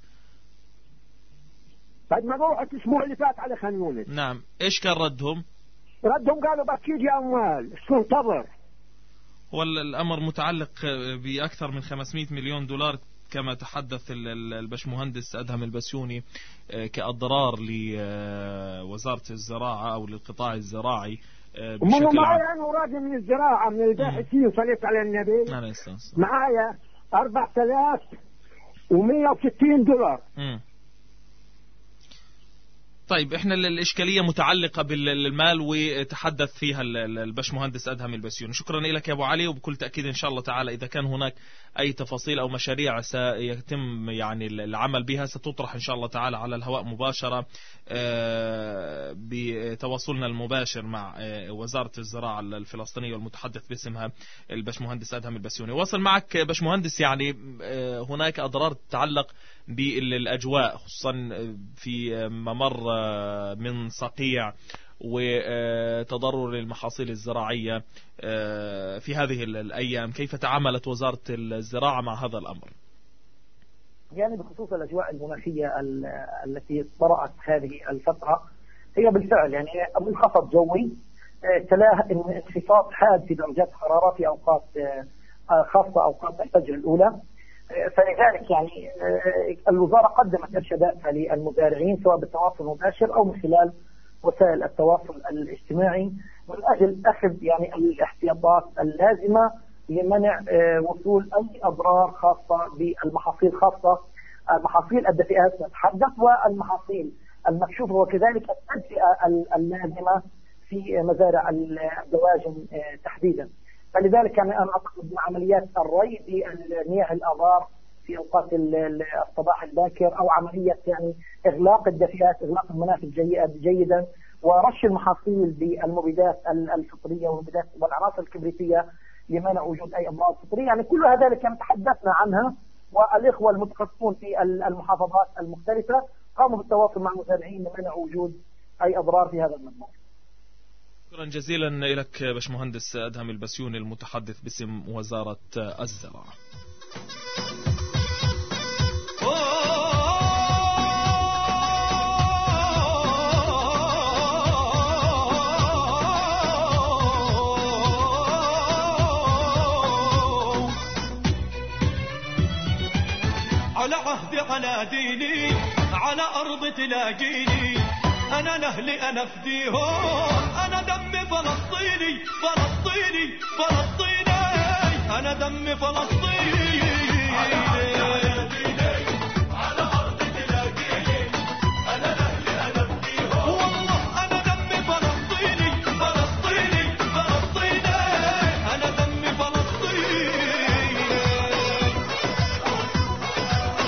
بعد ما روحت الأسبوع اللي فات على خان يونس. نعم، إيش كان ردهم؟ ردهم قالوا بكيجي أموال شو انتظر. والأمر متعلق بأكثر من خمسمائة مليون دولار كما تحدث البشمهندس أدهم البسيوني كأضرار لوزارة الزراعة أو للقطاع الزراعي بشكل عام. معايا أنا وراجل من الزراعة من الباحثين صليت على النبي. نعم. معايا أربعة آلاف ومئة وستين دولار. م. طيب احنا الإشكالية متعلقة بالمال وتحدث فيها البشمهندس أدهم البسيوني. شكرا لك يا أبو علي، وبكل تأكيد إن شاء الله تعالى إذا كان هناك أي تفاصيل أو مشاريع سيتم يعني العمل بها ستطرح إن شاء الله تعالى على الهواء مباشرة بتواصلنا المباشر مع وزارة الزراعة الفلسطينية والمتحدث باسمها البشمهندس أدهم البسيوني. واصل معك بشمهندس، يعني هناك أضرار تتعلق بالأجواء خصوصا في ممر من صقيع وتضرر المحاصيل الزراعية في هذه الأيام. كيف تعاملت وزارة الزراعة مع هذا الأمر؟ يعني بخصوص الأجواء المناخية التي طرأت هذه الفترة هي بالفعل يعني منخفض جوي تلاه انخفاض حاد في درجات الحرارة في أوقات خاصة أوقات الفجر الأولى. فلذلك يعني الوزارة قدمت إرشاداتها للمزارعين سواء بالتواصل المباشر أو من خلال وسائل التواصل الاجتماعي من أجل أخذ يعني الاحتياطات اللازمة لمنع وصول أي أضرار خاصة بالمحاصيل، خاصة محاصيل الدفئات نتحدث والمحاصيل المكشوفة وكذلك التدفئة اللازمة في مزارع الدواجن تحديدا. فلذلك يعني أنا أقصد عمليات الري بمياه الآبار في أوقات الصباح الباكر أو عملية يعني إغلاق الدفئات، إغلاق المنافذ جيدا، ورش المحاصيل بالمبيدات الفطرية والمبيدات والعناصر الكبريتية لمنع وجود أي أمراض فطرية. يعني كل هذا كما تحدثنا عنها، والإخوة المتخصصون في المحافظات المختلفة قاموا بالتواصل مع المزارعين لمنع وجود أي أضرار في هذا المضمار. شكرا جزيلا لك باشمهندس أدهم البسيوني المتحدث باسم وزارة الزراعة. على عهدي على ديني على أرض تلاقيني، أنا نهلي أنا فديهم، أنا دمي فلسطيني فلسطيني فلسطيني، أنا دمي فلسطيني. على عهدي على ديني على أرض تلاقيني، أنا نهلي أنا فديهم، والله أنا دمي فلسطيني فلسطيني فلسطيني، أنا دمي فلسطيني.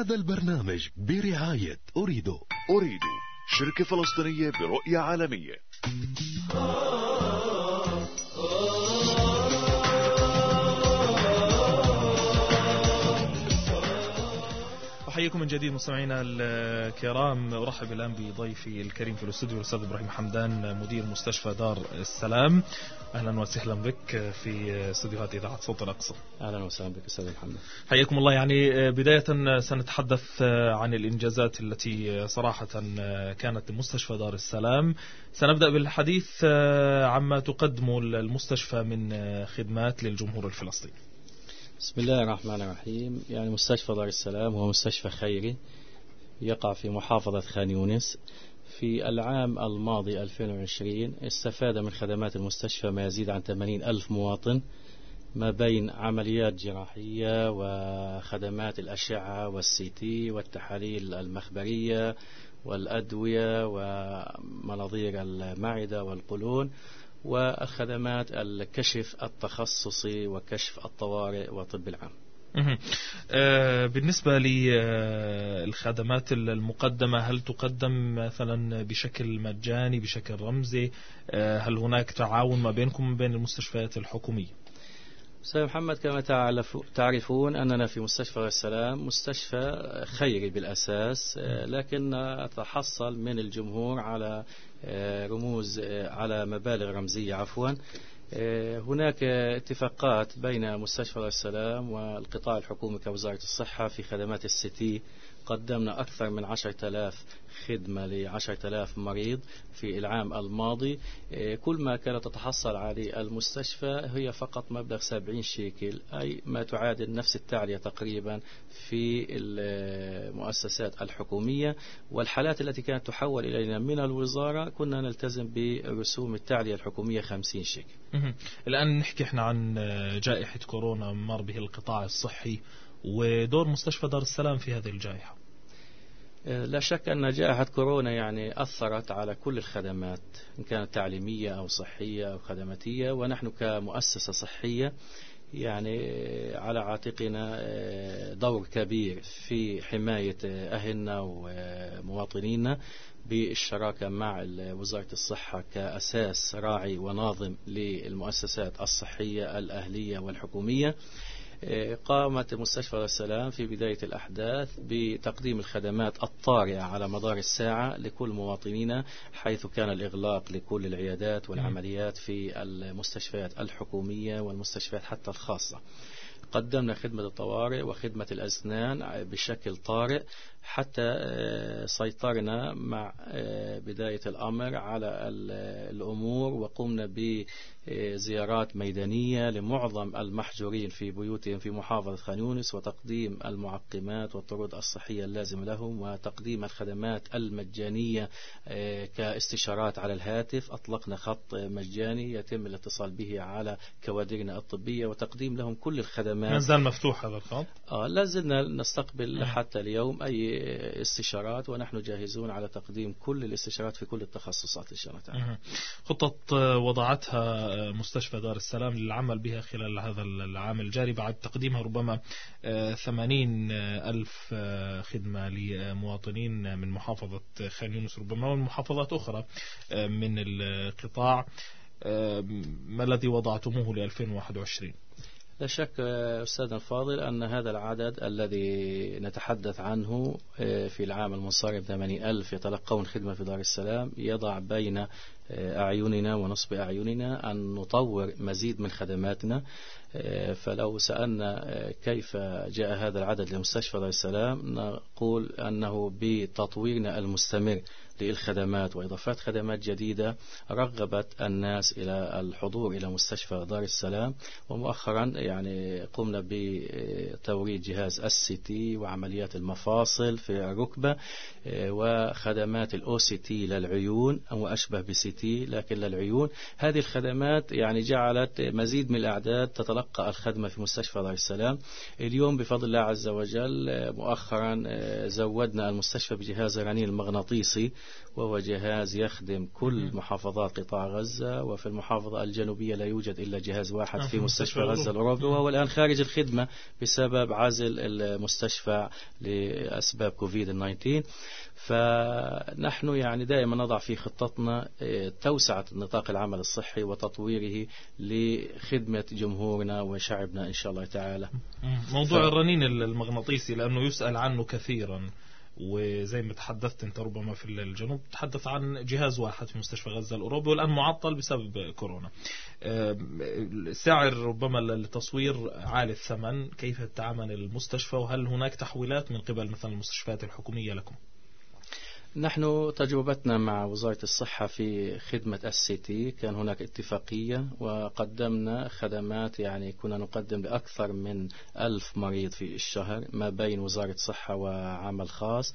هذا البرنامج برعاية أريدو. أريدو شركة فلسطينية برؤية عالمية. أحييكم من جديد مستمعينا الكرام. أرحب الآن بضيفي الكريم في الاستوديو الأستاذ إبراهيم حمدان مدير مستشفى دار السلام. أهلا وسهلا بك في استوديوهات إذاعة صوت الأقصى. أهلا وسهلا بك أستاذ محمد. حياكم الله. يعني بداية سنتحدث عن الإنجازات التي صراحة كانت لمستشفى دار السلام. سنبدأ بالحديث عما تقدم المستشفى من خدمات للجمهور الفلسطيني. بسم الله الرحمن الرحيم. يعني مستشفى دار السلام هو مستشفى خيري يقع في محافظة خان يونس. في العام الماضي ألفين وعشرين استفاد من خدمات المستشفى ما يزيد عن ثمانين ألف مواطن، ما بين عمليات جراحية وخدمات الأشعة والسيتي والتحاليل المخبرية والأدوية ومناظير المعدة والقولون وخدمات الكشف التخصصي وكشف الطوارئ وطب العام. بالنسبة للخدمات المقدمة، هل تقدم مثلا بشكل مجاني بشكل رمزي؟ هل هناك تعاون ما بينكم وبين المستشفيات الحكومية؟ أستاذ محمد، كما تعرفون أننا في مستشفى السلام مستشفى خيري بالأساس، لكن نتحصل من الجمهور على رموز على مبالغ رمزية عفوا. هناك اتفاقات بين مستشفى السلام والقطاع الحكومي كوزارة الصحة في خدمات السيتي. قدمنا أكثر من عشرة آلاف خدمة لعشرة آلاف مريض في العام الماضي. كل ما كانت تتحصل عليه المستشفى هي فقط مبلغ سبعين شيكل، أي ما تعادل نفس التعلية تقريبا في المؤسسات الحكومية. والحالات التي كانت تحول إلينا من الوزارة كنا نلتزم برسوم التعلية الحكومية خمسين شيكل. الآن نحكي احنا عن جائحة كورونا مر به القطاع الصحي ودور مستشفى دار السلام في هذه الجائحة. لا شك أن جائحة كورونا يعني أثرت على كل الخدمات إن كانت تعليمية أو صحية أو خدماتية، ونحن كمؤسسة صحية يعني على عاتقنا دور كبير في حماية أهلنا ومواطنينا بالشراكة مع وزارة الصحة كأساس راعي وناظم للمؤسسات الصحية الأهلية والحكومية. قامت مستشفى السلام في بداية الأحداث بتقديم الخدمات الطارئة على مدار الساعة لكل مواطنينا، حيث كان الإغلاق لكل العيادات والعمليات في المستشفيات الحكومية والمستشفيات حتى الخاصة. قدمنا خدمة الطوارئ وخدمة الأسنان بشكل طارئ، حتى سيطرنا مع بداية الأمر على الأمور وقمنا بزيارات ميدانية لمعظم المحجورين في بيوتهم في محافظة خان يونس، وتقديم المعقمات والطرود الصحية اللازمة لهم، وتقديم الخدمات المجانية كاستشارات على الهاتف. أطلقنا خط مجاني يتم الاتصال به على كوادرنا الطبية وتقديم لهم كل الخدمات. ما زال مفتوح هذا الخط؟ آه لا زلنا نستقبل حتى اليوم أي استشارات، ونحن جاهزون على تقديم كل الاستشارات في كل التخصصات إن شاء الله تعالى. خطط وضعتها مستشفى دار السلام للعمل بها خلال هذا العام الجاري بعد تقديمها ربما ثمانين ألف خدمة لمواطنين من محافظة خان يونس ربما ومن محافظات أخرى من القطاع. ما الذي وضعتموه ل ألفين وواحد وعشرين؟ لا شك أستاذنا الفاضل أن هذا العدد الذي نتحدث عنه في العام المنصرم ثمانين ألف يتلقون خدمة في دار السلام يضع بين أعيننا ونصب أعيننا أن نطور مزيد من خدماتنا. فلو سألنا كيف جاء هذا العدد لمستشفى دار السلام نقول أنه بتطويرنا المستمر للخدمات وإضافات خدمات جديدة رغبت الناس إلى الحضور إلى مستشفى دار السلام. ومؤخرا يعني قمنا بتوريد جهاز السيتي وعمليات المفاصل في الركبة وخدمات الأو سي تي للعيون وأشبه بسي تي لكن للعيون. هذه الخدمات يعني جعلت مزيد من الأعداد تتلقى الخدمة في مستشفى دار السلام. اليوم بفضل الله عز وجل مؤخرا زودنا المستشفى بجهاز الرنين المغناطيسي، وهو جهاز يخدم كل محافظات قطاع غزة، وفي المحافظة الجنوبية لا يوجد إلا جهاز واحد في مستشفى غزة الأوروبي، وهو الآن خارج الخدمة بسبب عزل المستشفى لأسباب كوفيد تسعة عشر. فنحن يعني دائما نضع في خطتنا توسعة نطاق العمل الصحي وتطويره لخدمة جمهورنا وشعبنا إن شاء الله تعالى. موضوع ف... الرنين المغناطيسي لأنه يسأل عنه كثيرا، وزي ما تحدثت أنت ربما في الجنوب تحدث عن جهاز واحد في مستشفى غزة الأوروبي والآن معطل بسبب كورونا. سعر ربما التصوير عالي الثمن، كيف تتعامل المستشفى وهل هناك تحويلات من قبل مثلا المستشفيات الحكومية لكم؟ نحن تجربتنا مع وزارة الصحة في خدمة السي تي كان هناك اتفاقية وقدمنا خدمات، يعني كنا نقدم لأكثر من ألف مريض في الشهر ما بين وزارة الصحة وعمل خاص.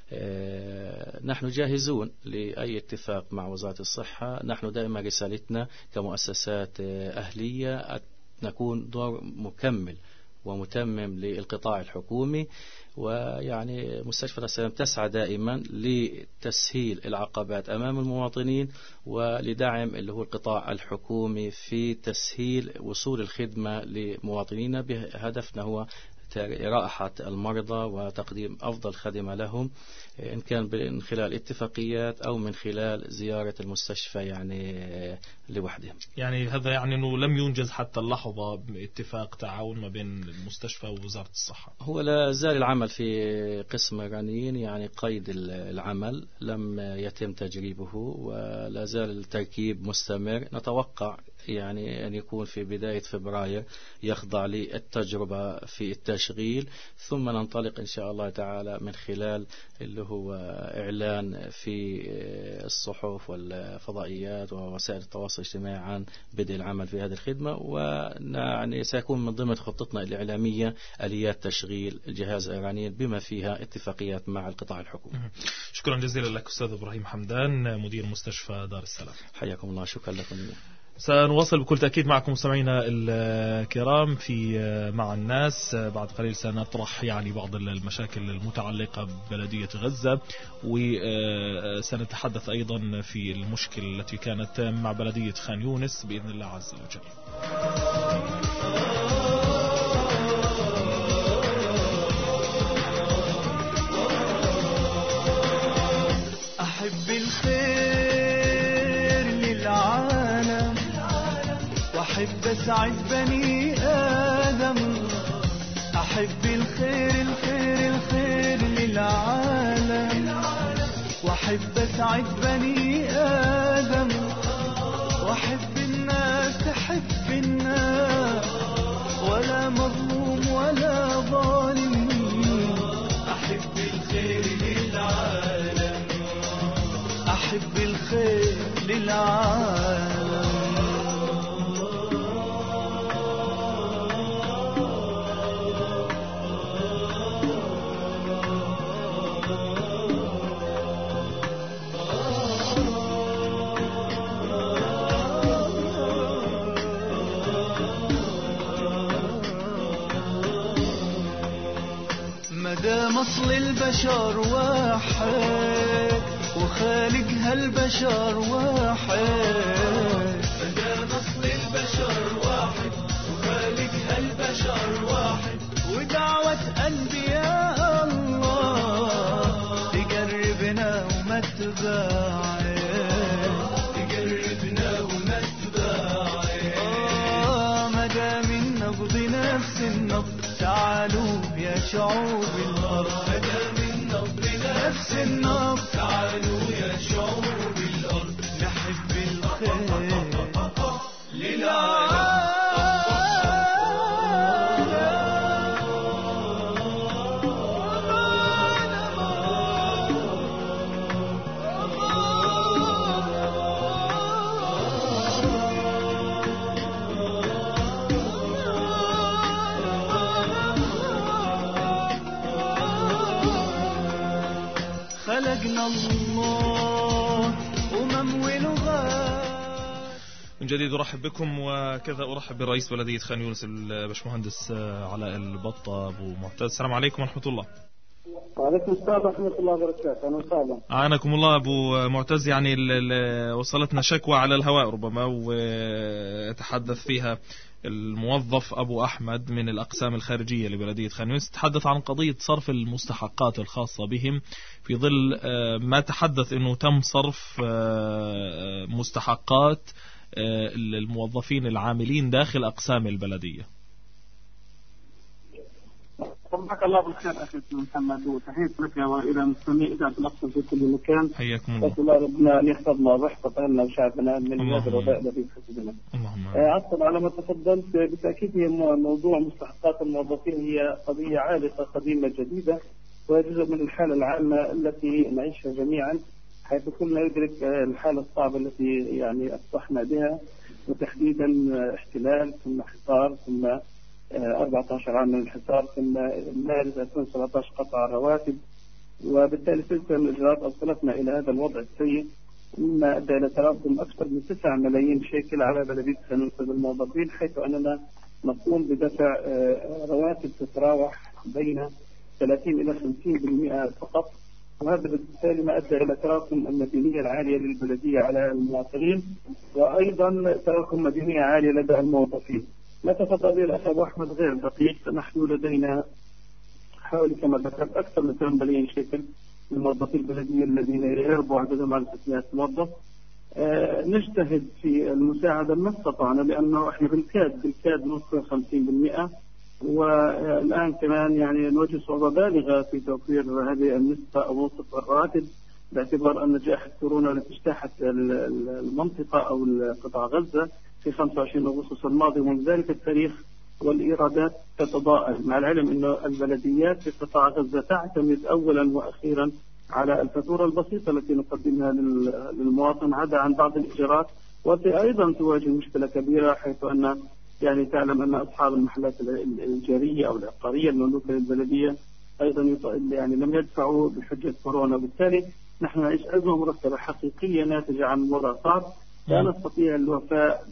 نحن جاهزون لأي اتفاق مع وزارة الصحة. نحن دائما رسالتنا كمؤسسات أهلية نكون دور مكمل ومتمم للقطاع الحكومي، ويعني مستشفى السلام تسعى دائما لتسهيل العقبات أمام المواطنين ولدعم اللي هو القطاع الحكومي في تسهيل وصول الخدمة لمواطنينا، بهدفنا هو رائحة المرضى وتقديم أفضل خدمة لهم، إن كان من خلال اتفاقيات أو من خلال زيارة المستشفى يعني لوحدهم. يعني هذا يعني أنه لم ينجز حتى اللحظة اتفاق تعاون ما بين المستشفى ووزارة الصحة؟ هو لا زال العمل في قسم الرنين، يعني قيد العمل لم يتم تجريبه ولا زال التركيب مستمر. نتوقع يعني أن يكون في بداية فبراير يخضع للتجربة في التشغيل، ثم ننطلق إن شاء الله تعالى من خلال اللي هو إعلان في الصحف والفضائيات ووسائل التواصل الاجتماعي عن بدء العمل في هذه الخدمة، ويعني سيكون من ضمن خطتنا الإعلامية آليات تشغيل الجهاز الرنين بما فيها اتفاقيات مع القطاع الحكومي. شكرا جزيلا لك أستاذ إبراهيم حمدان مدير مستشفى دار السلام. حياكم الله، شكرا لكم. سنواصل بكل تأكيد معكم مستمعينا الكرام في مع الناس. بعد قليل سنطرح يعني بعض المشاكل المتعلقة ببلدية غزة، وسنتحدث أيضا في المشكلة التي كانت مع بلدية خان يونس بإذن الله عز وجل. أحب الخير للعالم وأحب أسعد بني آدم. أحب الخير الخير الخير للعالم وأحب أسعد بني آدم. وأحب الناس تحب الناس ولا مظلوم ولا ظالم. أحب الخير للعالم أحب الخير للعالم. مدام أصل البشر واحد وخالق هالبشر واحد. مدام أصل البشر واحد وخالق هالبشر واحد. ودعوة أنبياء الله تقربنا وما تباعد. تقربنا وما تباعد. آه مدام النبض نفس النبض تعالوا يا شعوب الأرض. مدام النبض نفس النبض تعالوا يا شعوب الأرض. نحب الخير للعالم. خلقنا الله أمم ولغات من جديد أرحب بكم، وكذا أرحب برئيس بلدية خان يونس الباشمهندس علاء البطة أبو معتز. السلام عليكم ورحمة الله. وعليكم السلام ورحمة الله وبركاته. أهلا وسهلا. أعانكم الله أبو معتز. يعني وصلتنا شكوى على الهواء ربما وتحدث فيها الموظف أبو أحمد من الأقسام الخارجية لبلدية خان يونس، تحدث عن قضية صرف المستحقات الخاصة بهم في ظل ما تحدث أنه تم صرف مستحقات الموظفين العاملين داخل أقسام البلدية. صبحك الله بالخير أخي محمد، وتحية لك وإلى مستمعي إذاعة الأقصى في كل مكان. حياكم الله. الله ربنا أن يحفظنا ويحفظ أهلنا وشعبنا من هذا الوباء الذي يحسدنا. عطف على ما تفضلت، بالتأكيد هي موضوع مستحقات الموظفين هي قضية عالقة قديمة جديدة، وهي جزء من الحالة العامة التي نعيشها جميعا، حيث كلنا ندرك الحالة الصعبة التي يعني أصبحنا بها، وتحديدا احتلال ثم حصار ثم أربعة عشر عام من الحصار ثم مارس ألفين وسبعة عشر قطع رواتب، وبالتالي سلسلة من الإجراءات أوصلتنا إلى هذا الوضع السيء، مما أدى إلى تراكم أكثر من تسعة ملايين شيكل على بلدية خان يونس الموظفين، حيث أننا نقوم بدفع رواتب تتراوح بين ثلاثين إلى خمسين بالمئة فقط، وهذا بالتالي ما أدى إلى تراكم المديونية العالية للبلدية على المواطنين، وأيضا تراكم مديونية عالية لدى الموظفين. ما تفضل به الأخ أبو أحمد غير دقيق، نحن لدينا حوالي كما ذكرت أكثر من ثمان ملايين شيكل للموظفين البلدية الذين يربوا عددهم على ستمائة موظف. آه نجتهد في المساعدة ما استطعنا، لأنه إحنا بالكاد بالكاد نوصل خمسين بالمئة، والآن كمان يعني نواجه صعوبة بالغة في توفير هذه النسبة أو نصف الراتب، باعتبار أن جائحة كورونا التي اجتاحت المنطقة أو قطاع غزة في خمسة وعشرين أغسطس الماضي، ومن ذلك التاريخ والإيرادات تتضاءل، مع العلم أن البلديات في قطاع غزة تعتمد أولا وأخيرا على الفاتورة البسيطة التي نقدمها للمواطن، عدا عن بعض الإيجارات، وأيضا تواجه مشكلة كبيرة، حيث أن يعني تعلم أن أصحاب المحلات الإيجارية أو العقارية المملوكة للبلدية أيضا يعني لم يدفعوا بحجة كورونا، وبالتالي نحن نعيش أزمة مركبة حقيقية ناتجة عن وضع صعب، لا نستطيع الوفاء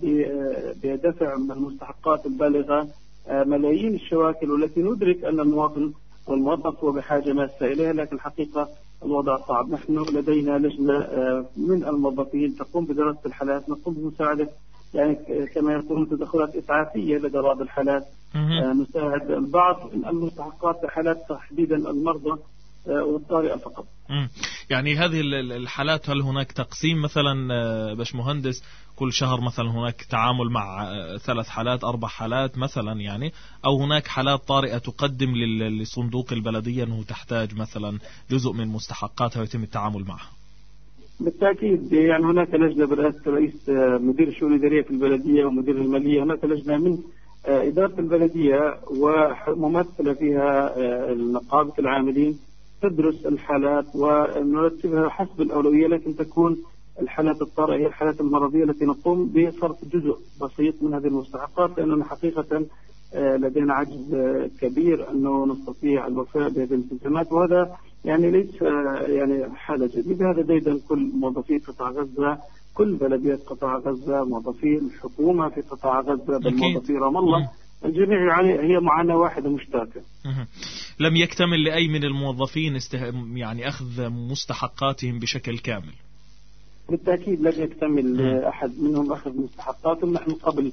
بدفع من المستحقات البالغة ملايين الشواكل، والتي ندرك أن المواطن والموظف هو بحاجة ماسة إليها، لكن الحقيقة الوضع صعب. نحن لدينا لجنة من الموظفين تقوم بدراسة الحالات، نقوم بمساعدة يعني كما يقولون تدخلات إسعافية لدى بعض الحالات، نساعد البعض من المستحقات لحالات تحديدا المرضى والطارئة فقط. يعني هذه الحالات هل هناك تقسيم مثلا باشمهندس كل شهر مثلا هناك تعامل مع ثلاث حالات أربع حالات مثلا يعني، أو هناك حالات طارئة تقدم لصندوق البلدية أنه تحتاج مثلا جزء من مستحقاتها ويتم التعامل معها؟ بالتأكيد يعني هناك لجنة برئاسة رئيس مدير الشؤون الإدارية في البلدية ومدير المالية، هناك لجنة من إدارة البلدية وممثلة فيها نقابة العاملين تدرس الحالات ونرتبها حسب الأولوية، لكن تكون الحالات الطارئة هي الحالات المرضية التي نقوم بصرف جزء بسيط من هذه المستحقات، لأننا حقيقة لدينا عجز كبير أنه نستطيع الوفاء بهذه الالتزامات، وهذا يعني ليس يعني حالة جديدة، هذا ديدا كل موظفي قطاع غزة، كل بلديات قطاع غزة، موظفي الحكومة في قطاع غزة، بل موظفي رام الله، الجميع يعني هي معاناة واحدة مشتركة. لم يكتمل لأي من الموظفين استه... يعني أخذ مستحقاتهم بشكل كامل؟ بالتأكيد لم يكتمل أحد منهم أخذ مستحقاتهم. نحن قبل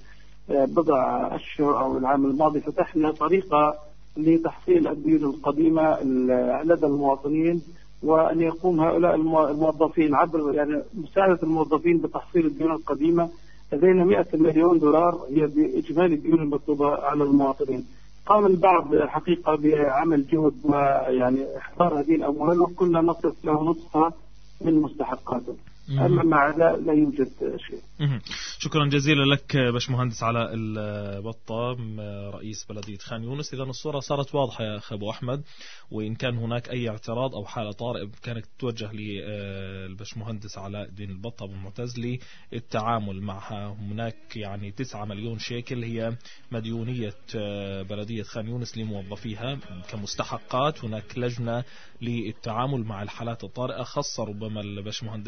بضع أشهر أو العام الماضي فتحنا طريقة لتحصيل الديون القديمة لدى المواطنين، وأن يقوم هؤلاء الموظفين عبر يعني مساعدة الموظفين بتحصيل الديون القديمة. لدينا مئة مليون دولار هي بإجمالي الديون المطلوبة على المواطنين. قام البعض حقيقة بعمل جهد ويعني إحضار هذه الأموال، وكنا نصرف له نصفها من مستحقاته، أما مع ذلك لا يوجد شيء. شكرا جزيلا لك باشمهندس علاء البطة رئيس بلدية خان يونس. إذا الصورة صارت واضحة يا أخ أبو أحمد، وإن كان هناك أي اعتراض أو حالة طارئة كانت توجه للباشمهندس علاء الدين البطة أبو معتز للتعامل معها. هناك يعني تسعة مليون شيكل هي مديونية بلدية خان يونس لموظفيها كمستحقات. هناك لجنة للتعامل مع الحالات الطارئة، خاصة ربما الباشمهندس الحالة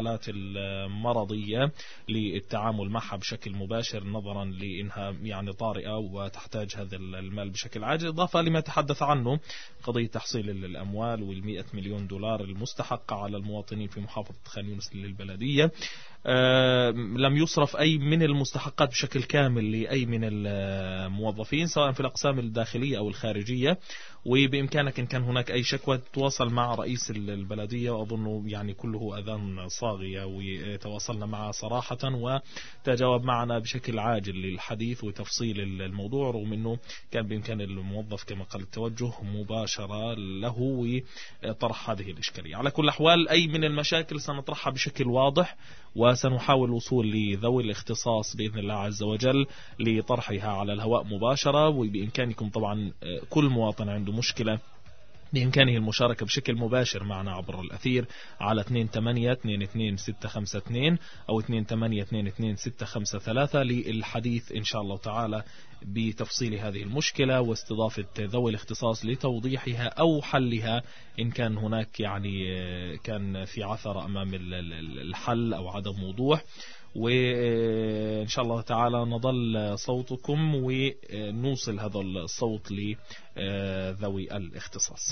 الحالات المرضية للتعامل معها بشكل مباشر نظرا لأنها يعني طارئة وتحتاج هذا المال بشكل عاجل، إضافة لما تحدث عنه قضية تحصيل الأموال والمئة مليون دولار المستحقة على المواطنين في محافظة خان يونس للبلدية. آه لم يصرف أي من المستحقات بشكل كامل لأي من الموظفين سواء في الأقسام الداخلية أو الخارجية، وبإمكانك إن كان هناك أي شكوى تواصل مع رئيس البلدية، وأظن يعني كله أذان صاغية، وتواصلنا معه صراحة وتجاوب معنا بشكل عاجل للحديث وتفصيل الموضوع، رغم أنه كان بإمكان الموظف كما قال التوجه مباشرة له وطرح هذه الإشكالية. على كل أحوال أي من المشاكل سنطرحها بشكل واضح، وسنحاول الوصول لذوي الاختصاص بإذن الله عز وجل لطرحها على الهواء مباشرة. وبإمكانكم طبعا كل مواطن عنده مشكلة بإمكانه المشاركة بشكل مباشر معنا عبر الأثير على اثنين ثمانية اثنين اثنين ستة خمسة اثنين أو اثنين ثمانية اثنين اثنين ستة خمسة ثلاثة للحديث إن شاء الله تعالى بتفصيل هذه المشكلة واستضافة ذوي الاختصاص لتوضيحها أو حلها إن كان هناك يعني كان في عثرة أمام الحل أو عدم وضوح. وإن شاء الله تعالى نظل صوتكم ونوصل هذا الصوت لذوي الاختصاص.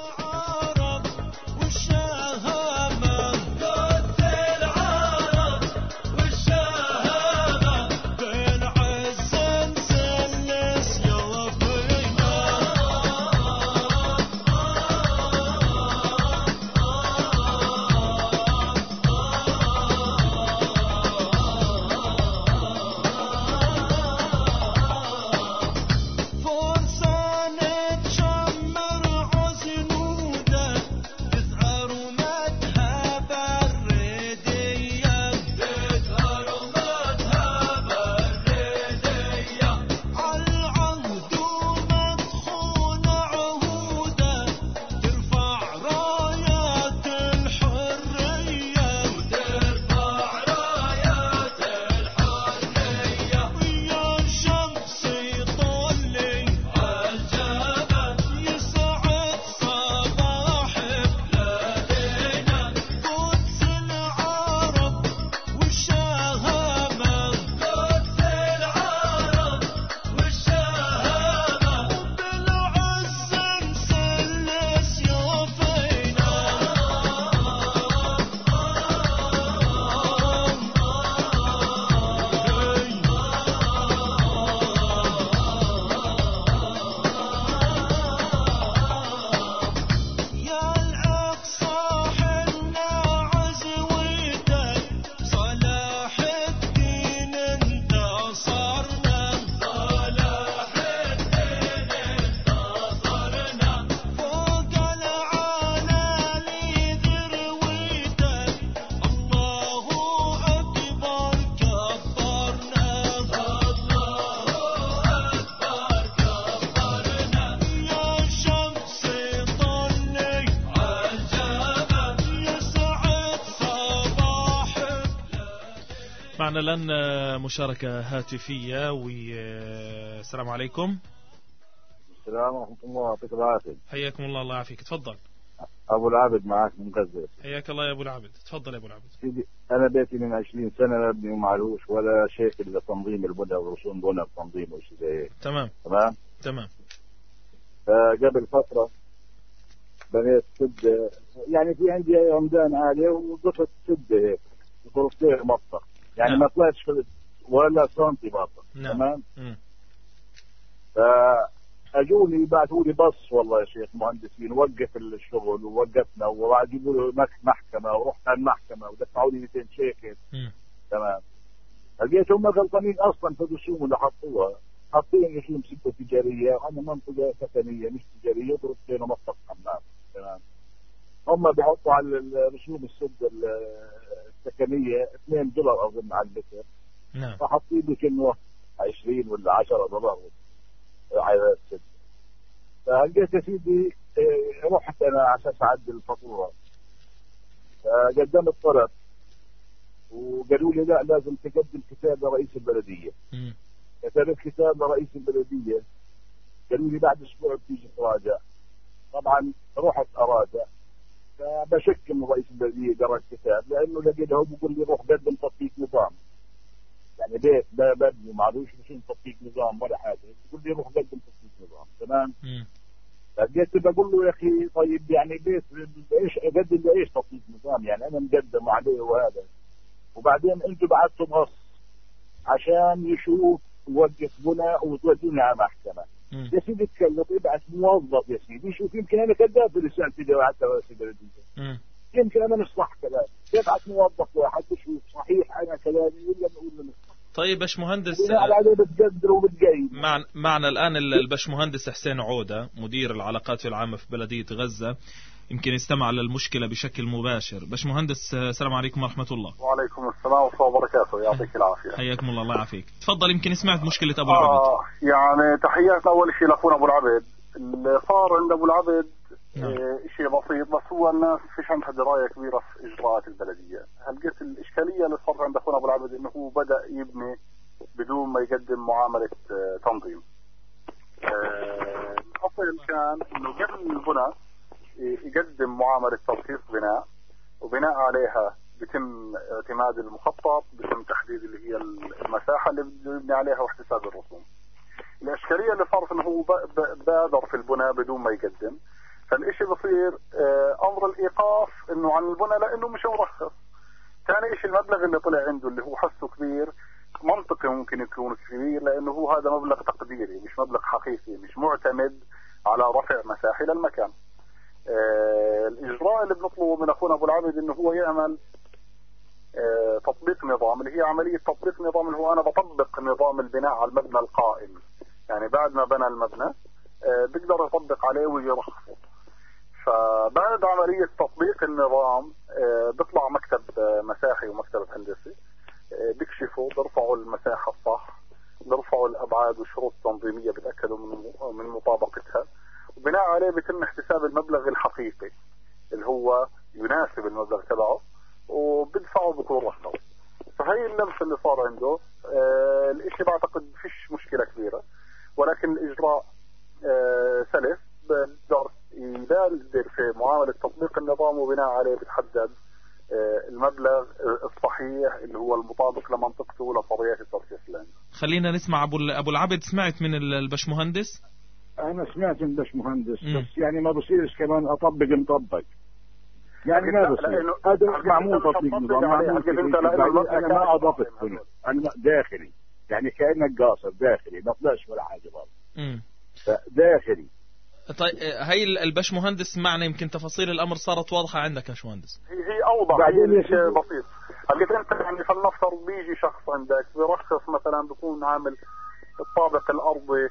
معنا الآن مشاركة هاتفية. والسلام عليكم. السلام ورحمة الله يعطيك العافية. حياكم الله. الله يعافيك. تفضل. أبو العابد معك من غزة. حياك الله يا أبو العابد. تفضل يا أبو العابد. سيدي أنا بيتي من عشرين سنة لا ابني ومعلوش ولا شيء إلا تنظيم البنى ورسوم بنى بتنظيم وشي زي هيك. تمام تمام تمام. فقبل فترة بنيت سدة، يعني في عندي عمدان عالية وقصة سدة هيك غرفتين مطبخ، يعني نعم. ما طلعتش ولا سنتي مطبخ. نعم. تمام. فأجوني بعثوا لي بص والله يا شيخ مهندسين وقف الشغل ووقفنا وبعد يجيبوا له محكمة ورحنا المحكمة ودفعوا لي مئتين شيكل. تمام. لقيت هم غلطانين أصلا في الرسوم اللي حطوها، حاطين رسوم ستة تجارية وأنا منطقة سكنية مش تجارية وغرفتين ومطبخ حمام. تمام. هم بيحطوا على الرسوم السد السكنية اثنين دولار أظن على المتر. نعم. فحطين لي كأنه عشرين ولا عشرة دولار على السد. فلقيت يا سيدي رحت أنا على أساس أعدل الفاتورة، قدمت طلب وقالوا لي لا لازم تقدم كتاب لرئيس البلدية. كتبت كتاب لرئيس البلدية، قالوا لي بعد أسبوع بتيجي تراجع. طبعا رحت أراجع فبشك انه رئيس البلديه قرا الكتاب، لانه لقيته بيقول لي روح قدم تطبيق نظام. يعني بيت ببني ما عادوش مشين تطبيق نظام ولا حاجه، بيقول لي روح قدم تطبيق نظام. تمام. فجيت بقول له يا اخي طيب يعني بيت ايش اقدم له ايش تطبيق نظام؟ يعني انا مقدم عليه وهذا، وبعدين انتم بعتوا بغص عشان يشوف يوقف بناء وتودوني على محكمه. يا سيدي تكلف ابعث موظف يا سيدي شوف، يمكن انا كذاب في لسان كذا وحتى رئيس البلديه، يمكن انا مش صح كلامي، يبعث موظف واحد يشوف صحيح انا كلامي ولا نقول له. طيب باشمهندس، معنا, معنا الآن الباشمهندس حسين عودة مدير العلاقات العامة في بلدية غزة، يمكن يستمع للمشكلة بشكل مباشر. باشمهندس السلام عليكم ورحمة الله. وعليكم السلام ورحمة الله وبركاته، يعطيك العافية. حياكم الله. الله يعافيك. تفضل. يمكن سمعت مشكلة أبو العبد. آه يعني تحيات أول شيء لأخونا أبو العبد. اللي صار عند أبو العبد آه شيء بسيط، بس هو الناس فيش عندها دراية كبيرة في إجراءات البلدية. هلقيت الإشكالية اللي صار عند أخونا أبو العبد إنه هو بدأ يبني بدون ما يقدم معاملة آه تنظيم. الأصل آه كان إنه قبل البناء يقدم معاملة ترخيص بناء، وبناء عليها بيتم اعتماد المخطط، بيتم تحديد اللي هي المساحة اللي بيبني عليها واحتساب الرسوم. الإشكالية اللي صارت إنه هو بادر في البناء بدون ما يقدم، فالإشي بصير أمر الإيقاف إنه عن البناء لأنه مش مرخص. ثاني إشي المبلغ اللي طلع عنده اللي هو حسه كبير، منطقي ممكن يكون كبير لأنه هو هذا مبلغ تقديري مش مبلغ حقيقي، مش معتمد على رفع مساحة للمكان. آه الإجراء اللي بنطلبه من أخونا أبو العبد إنه هو يعمل آه تطبيق نظام، اللي هي عملية تطبيق نظام اللي هو أنا بطبق نظام البناء على المبنى القائم. يعني بعد ما بنى المبنى آه بيقدر يطبق عليه ويرخصه. فبعد عملية تطبيق النظام آه بيطلع مكتب آه مساحي ومكتب هندسي آه بيكشفوا، بيرفعوا المساحة الصح، بيرفعوا الأبعاد والشروط التنظيمية، بيتأكدوا من من مطابقتها، وبناء عليه بيتم احتساب المبلغ الحقيقي اللي هو يناسب المبلغ تبعه، وبدفعه بكون رخص. فهي اللمسة اللي صار عنده. آه الاشي بعتقد فيش مشكلة كبيرة، ولكن الإجراء آه سلس، بقدر يبادر في معاملة تطبيق النظام، وبناء عليه بتحدد آه المبلغ الصحيح اللي هو المطابق لمنطقته ولطبيعة الترخيص اللي عنده. خلينا نسمع أبو أبو العبد. سمعت من الباشمهندس؟ أنا سمعت من الباشمهندس، بس يعني ما بصيرش كمان أطبق مطبق. يعني ما بصير هذا معمول تطبيق نظام، معمول. أنا ما أضفت هنا، أنا داخلي يعني كأنك قاصر داخلي، ما طلعش ولا حاجة برضه داخلي. طيب هي الباشمهندس معنا، يمكن تفاصيل الأمر صارت واضحة عندك يا باشمهندس. هي هي أوضح. بعدين شيء بسيط. قلت أنت يعني فلنفترض بيجي شخص عندك بيرخص مثلا، بيكون عامل الطابق الأرضي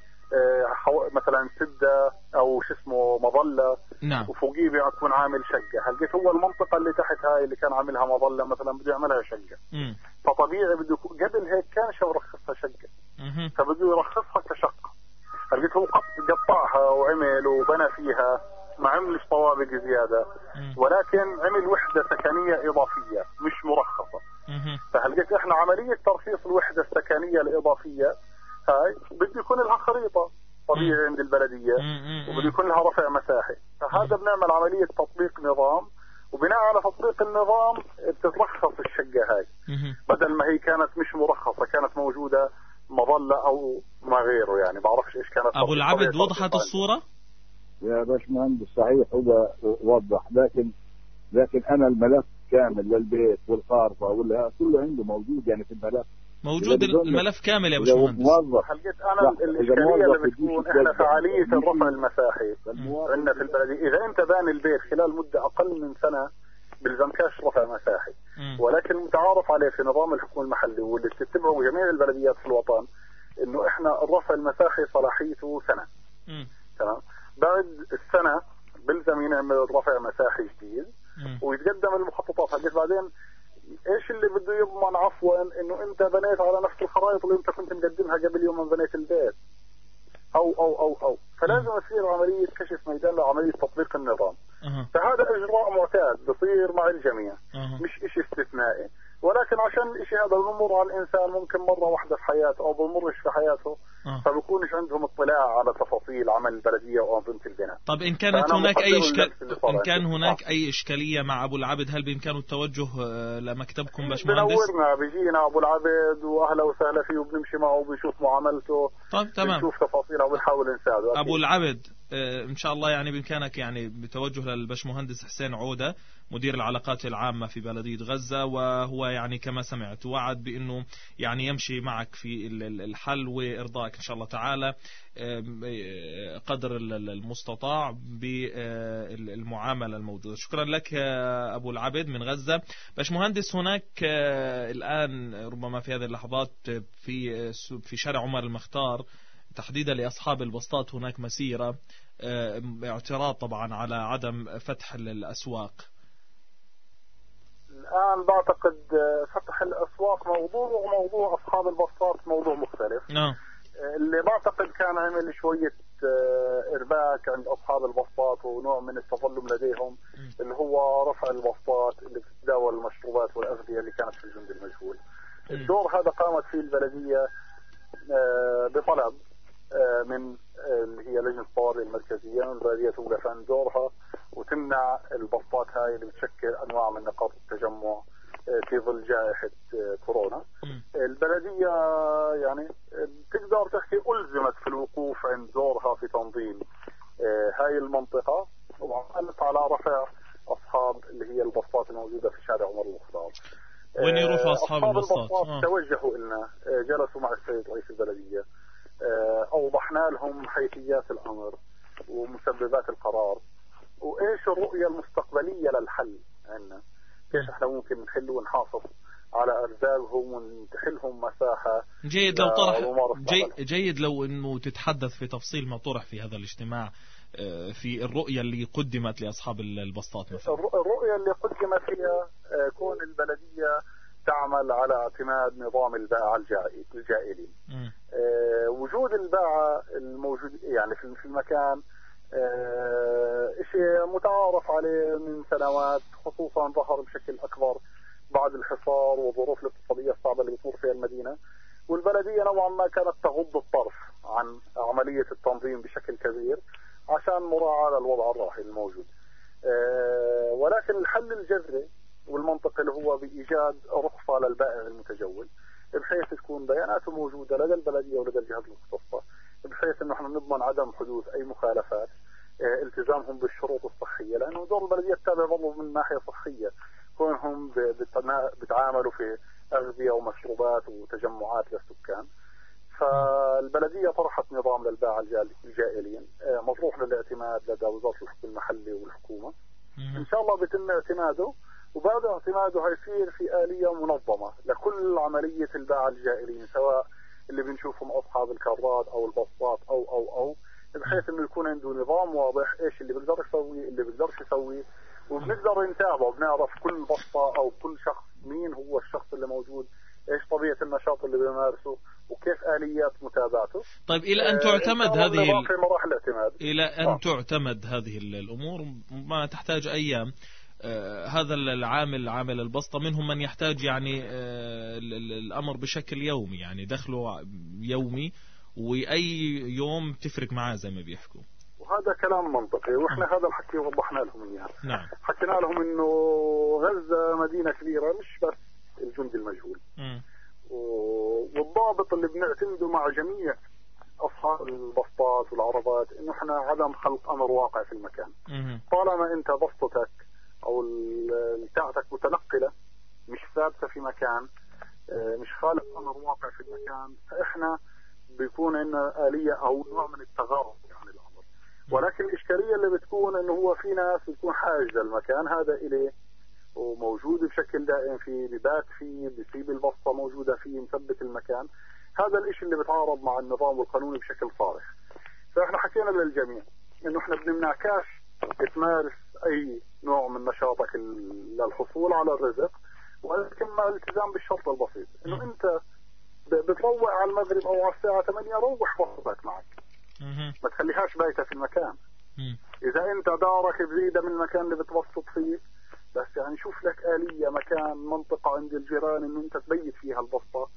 مثلا سدة او شو اسمه مظلة، نعم، وفوقيه بيكون عامل شقة. هلقيت هو المنطقة اللي تحت هاي اللي كان عاملها مظلة مثلا بده يعملها شقة، مم. فطبيعي بده قبل هيك كان شو يرخصها شقة، مم. فبده يرخصها كشقة. هلقيت هو قطعها وعمل وبنى فيها، ما عملش طوابق زيادة، مم. ولكن عمل وحدة سكنية إضافية مش مرخصة. مم. فهلقيت احنا عملية ترخيص الوحدة السكنية الإضافية هاي بده يكون لها خريطة طبيعي مم. عند البلدية، وبده يكون لها رفع مساحي. فهذا بنعمل عملية تطبيق نظام، وبناء على تطبيق النظام بتترخص الشقة هاي، مم. بدل ما هي كانت مش مرخصة، كانت موجودة مظلة أو ما غيره. يعني بعرفش إيش كانت. أبو العبد وضحت الصورة؟ يا باشمهندس صحيح هو وضح، لكن لكن أنا الملف كامل للبيت والخارطة ولا كله عنده موجود، يعني في الملف موجود الملف كامل يا باشمهندس. هلقيت انا الاشكاليه اللي بتكون احنا فعاليه الرفع المساحي عندنا في البلديه، اذا انت باني البيت خلال مده اقل من سنه بلزمكاش رفع مساحي، م. ولكن متعارف عليه في نظام الحكم المحلي واللي بتتبعه جميع البلديات في الوطن انه احنا الرفع المساحي صلاحيته سنه، م. تمام. بعد السنه بلزم ينعمل رفع مساحي جديد، م. ويتقدم المخططات. هلقيت بعدين ايش اللي بده يضمن عفوا انه انت بنيت على نفس الخرائط اللي انت كنت مقدمها قبل يوم من بنيت البيت، او او او او فلازم يصير عمليه كشف ميدان لعمليه تطبيق النظام. أه. فهذا اجراء معتاد بصير مع الجميع، أه. مش اشي استثنائي، ولكن عشان الاشي هذا بمر على الانسان ممكن مره واحده في حياته او بمرش في حياته، آه. فبكونش عندهم اطلاع على تفاصيل عمل البلدية وأنظمة البناء. طب إن كانت هناك أي إشكال إن كان هناك آه. أي إشكالية مع أبو العبد، هل بإمكانه التوجه لمكتبكم باشمهندس؟ بنورنا، بيجينا أبو العبد وأهلا وسهلا فيه وبنمشي معه وبنشوف معاملته. طب تمام. بنشوف تفاصيله وبنحاول نساعده. أكيد. أبو العبد إن شاء الله يعني بإمكانك يعني بتوجه للباشمهندس حسين عودة مدير العلاقات العامة في بلدية غزة، وهو يعني كما سمعت وعد بأنه يعني يمشي معك في الحل وإرضائك إن شاء الله تعالى قدر المستطاع بالمعاملة الموجودة. شكرا لك أبو العبد من غزة. باشمهندس، هناك الآن ربما في هذه اللحظات في في شارع عمر المختار تحديدا لأصحاب البسطات هناك مسيرة اعتراض طبعا على عدم فتح الأسواق. الآن بعتقد فتح الأسواق موضوع وموضوع أصحاب البسطات موضوع مختلف. نعم. اللي بعتقد كان عمل شوية إرباك عند أصحاب البسطات ونوع من التظلم لديهم اللي هو رفع البسطات اللي بتتداول المشروبات والأغذية اللي كانت في الجند المجهول. الدور هذا قامت فيه البلدية بطلب من اللي هي لجنة الطوارئ المركزية من بلدية توقف عن دورها وتمنع البسطات هاي اللي بتشكل أنواع من نقاط التجمع في ظل جائحة كورونا. البلدية يعني تقدر تحكي ألزمت في الوقوف عند دورها في تنظيم هاي المنطقة وعملت على رفع أصحاب اللي هي البسطات الموجودة في شارع عمر المختار. وين يروحوا أصحاب البسطات؟ آه. توجهوا لنا، جلسوا مع السيد رئيس البلدية، أوضحنا لهم حيثيات الأمر ومسببات القرار وإيش الرؤية المستقبلية للحل عنا، كيف احنا ممكن نحل ونحافظ على أرزاقهم ونتحلهم مساحة. جيد لو طرح جي جيد لو إنه تتحدث في تفصيل ما طرح في هذا الاجتماع في الرؤية اللي قدمت لأصحاب البسطات مثلا. الرؤية اللي قدمت فيها كون البلدية تعمل على اعتماد نظام الباعة الجائلين. أه وجود الباعة الموجود يعني في المكان أه شيء متعارف عليه من سنوات، خصوصا ظهر بشكل أكبر بعد الحصار والظروف الاقتصادية الصعبة اللي بتمر فيها المدينة، والبلدية نوعا ما كانت تغض الطرف عن عملية التنظيم بشكل كبير عشان مراعاة للوضع الراهن الموجود. أه ولكن الحل الجذري والمنطقي اللي هو بإيجاد رخصة للبائع المتجول بحيث تكون بياناته موجودة لدى البلدية ولدى الجهات المختصة بحيث انه احنا نضمن عدم حدوث اي مخالفات، اه التزامهم بالشروط الصحية، لانه دور البلدية تتابع برضه من ناحية صحية كونهم بتعاملوا في أغذية ومشروبات وتجمعات للسكان. فالبلدية طرحت نظام للباعة الجائلين اه مطروح للاعتماد لدى وزارة الحكم المحلي والحكومة. ان شاء الله بيتم اعتماده، وبعد اعتماده هيصير في آلية منظمة لكل عملية الباعة الجائلين، سواء اللي بنشوفهم أصحاب الكارات أو البسطات أو أو أو بحيث إنه يكون عنده نظام واضح إيش اللي بيقدر يسوي اللي بيقدرش يسوي، وبنقدر نتابعه بنعرف كل بسطة أو كل شخص مين هو الشخص اللي موجود، إيش طبيعة النشاط اللي بيمارسه وكيف آليات متابعته. طيب إلى أن تعتمد آه هذه في مراحل الاعتماد إلى أن آه. تعتمد هذه الأمور ما تحتاج أيام. آه هذا العامل عامل البسطة منهم من يحتاج يعني آه الأمر بشكل يومي، يعني دخله يومي وأي يوم تفرق معاه زي ما بيحكوا، وهذا كلام منطقي واحنا آه. هذا الحكي وضحنا لهم اياه. نعم. حكينا لهم انه غزة مدينة كبيرة مش بس الجندي المجهول، م. والضابط اللي بنعتمده مع جميع أصحاب البسطات والعربات إنه إحنا عدم خلق أمر واقع في المكان. م. طالما أنت بسطتك أو بتاعتك متنقلة مش ثابتة في مكان، مش خالق أمر واقع في المكان، فإحنا بيكون عندنا آلية أو نوع من التغاضي عن الأمر. ولكن الإشكالية اللي بتكون إنه هو في ناس بتكون حاجة المكان هذا إليه وموجود بشكل دائم فيه، ببات فيه، بيسيب البسطة موجودة فيه، مثبت المكان. هذا الإشي اللي بتعارض مع النظام والقانون بشكل صارخ. فإحنا حكينا للجميع إنه إحنا بنمنعكاش تمارس أي نوع من نشاطك للحصول على الرزق، ولكن مع الالتزام بالشرط البسيط إنه أنت بتروح على المغرب أو على الساعة ثمانية روح بسطك معك، ما تخليهاش بايتة في المكان. إذا أنت دارك بعيدة من المكان اللي بتبسط فيه، بس يعني شوف لك آلية مكان منطقة عند الجيران إنه أنت تبيت فيها البسطة،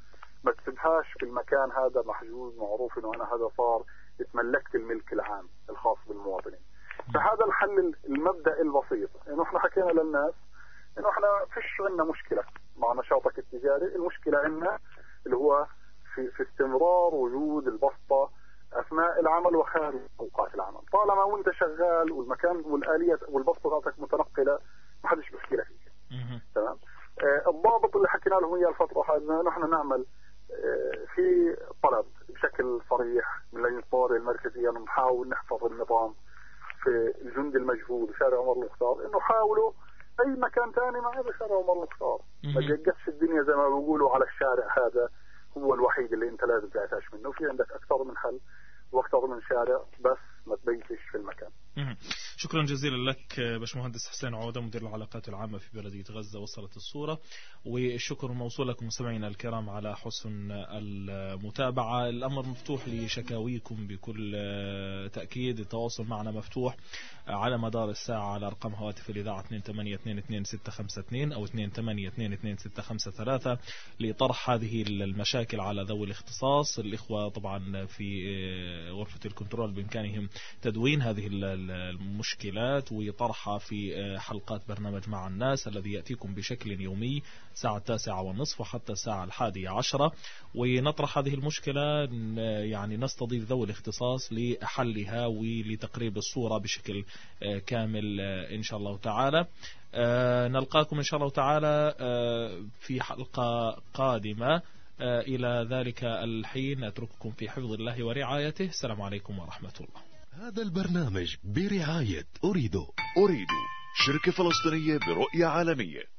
ما تسيبهاش في المكان هذا محجوز، معروف انه انا هذا صار اتملكت الملك العام الخاص بالمواطنين. فهذا الحل المبدئي البسيط، انه احنا حكينا للناس انه احنا فيش عندنا مشكله مع نشاطك التجاري، المشكله عندنا اللي هو في, في استمرار وجود البسطه اثناء العمل وخارج اوقات العمل. طالما وانت شغال والمكان والاليه والبسطه تاعتك متنقله ما حدش بيحكي لك شيء. تمام. آه الضابط اللي حكينا لهم اياه الفتره هذه نحن نعمل آه في طلب بشكل صريح من لجنه الطوارئ المركزيه انه نحاول نحفظ النظام في الجند المجهول شارع عمر المختار، انه حاولوا اي مكان ثاني ما هذا شارع عمر المختار، ما تجقتش الدنيا زي ما بيقولوا على الشارع هذا هو الوحيد اللي انت لازم تعتاش منه، في عندك اكثر من حل واكثر من شارع، بس ما تبيتش في المكان. شكرا جزيلا لك باشمهندس حسين عودة مدير العلاقات العامة في بلدية غزة. وصلت الصورة، والشكر موصول لكم مستمعينا الكرام على حسن المتابعة. الأمر مفتوح لشكاويكم بكل تأكيد، التواصل معنا مفتوح على مدار الساعة على أرقام هواتف الإذاعة اثنين ثمانية اثنين اثنين ستة خمسة اثنين أو اثنين ثمانية اثنين اثنين ستة خمسة ثلاثة لطرح هذه المشاكل على ذوي الاختصاص. الإخوة طبعا في غرفة الكنترول بإمكانهم تدوين هذه المشكلات وطرحها في حلقات برنامج مع الناس الذي يأتيكم بشكل يومي الساعة التاسعة والنصف وحتى الساعة الحادية عشرة، ونطرح هذه المشكلة، يعني نستضيف ذوي الاختصاص لحلها ولتقريب الصورة بشكل كامل إن شاء الله تعالى. نلقاكم إن شاء الله تعالى في حلقة قادمة. إلى ذلك الحين أترككم في حفظ الله ورعايته. السلام عليكم ورحمة الله. هذا البرنامج برعاية أريدو. أريدو شركة فلسطينية برؤية عالمية.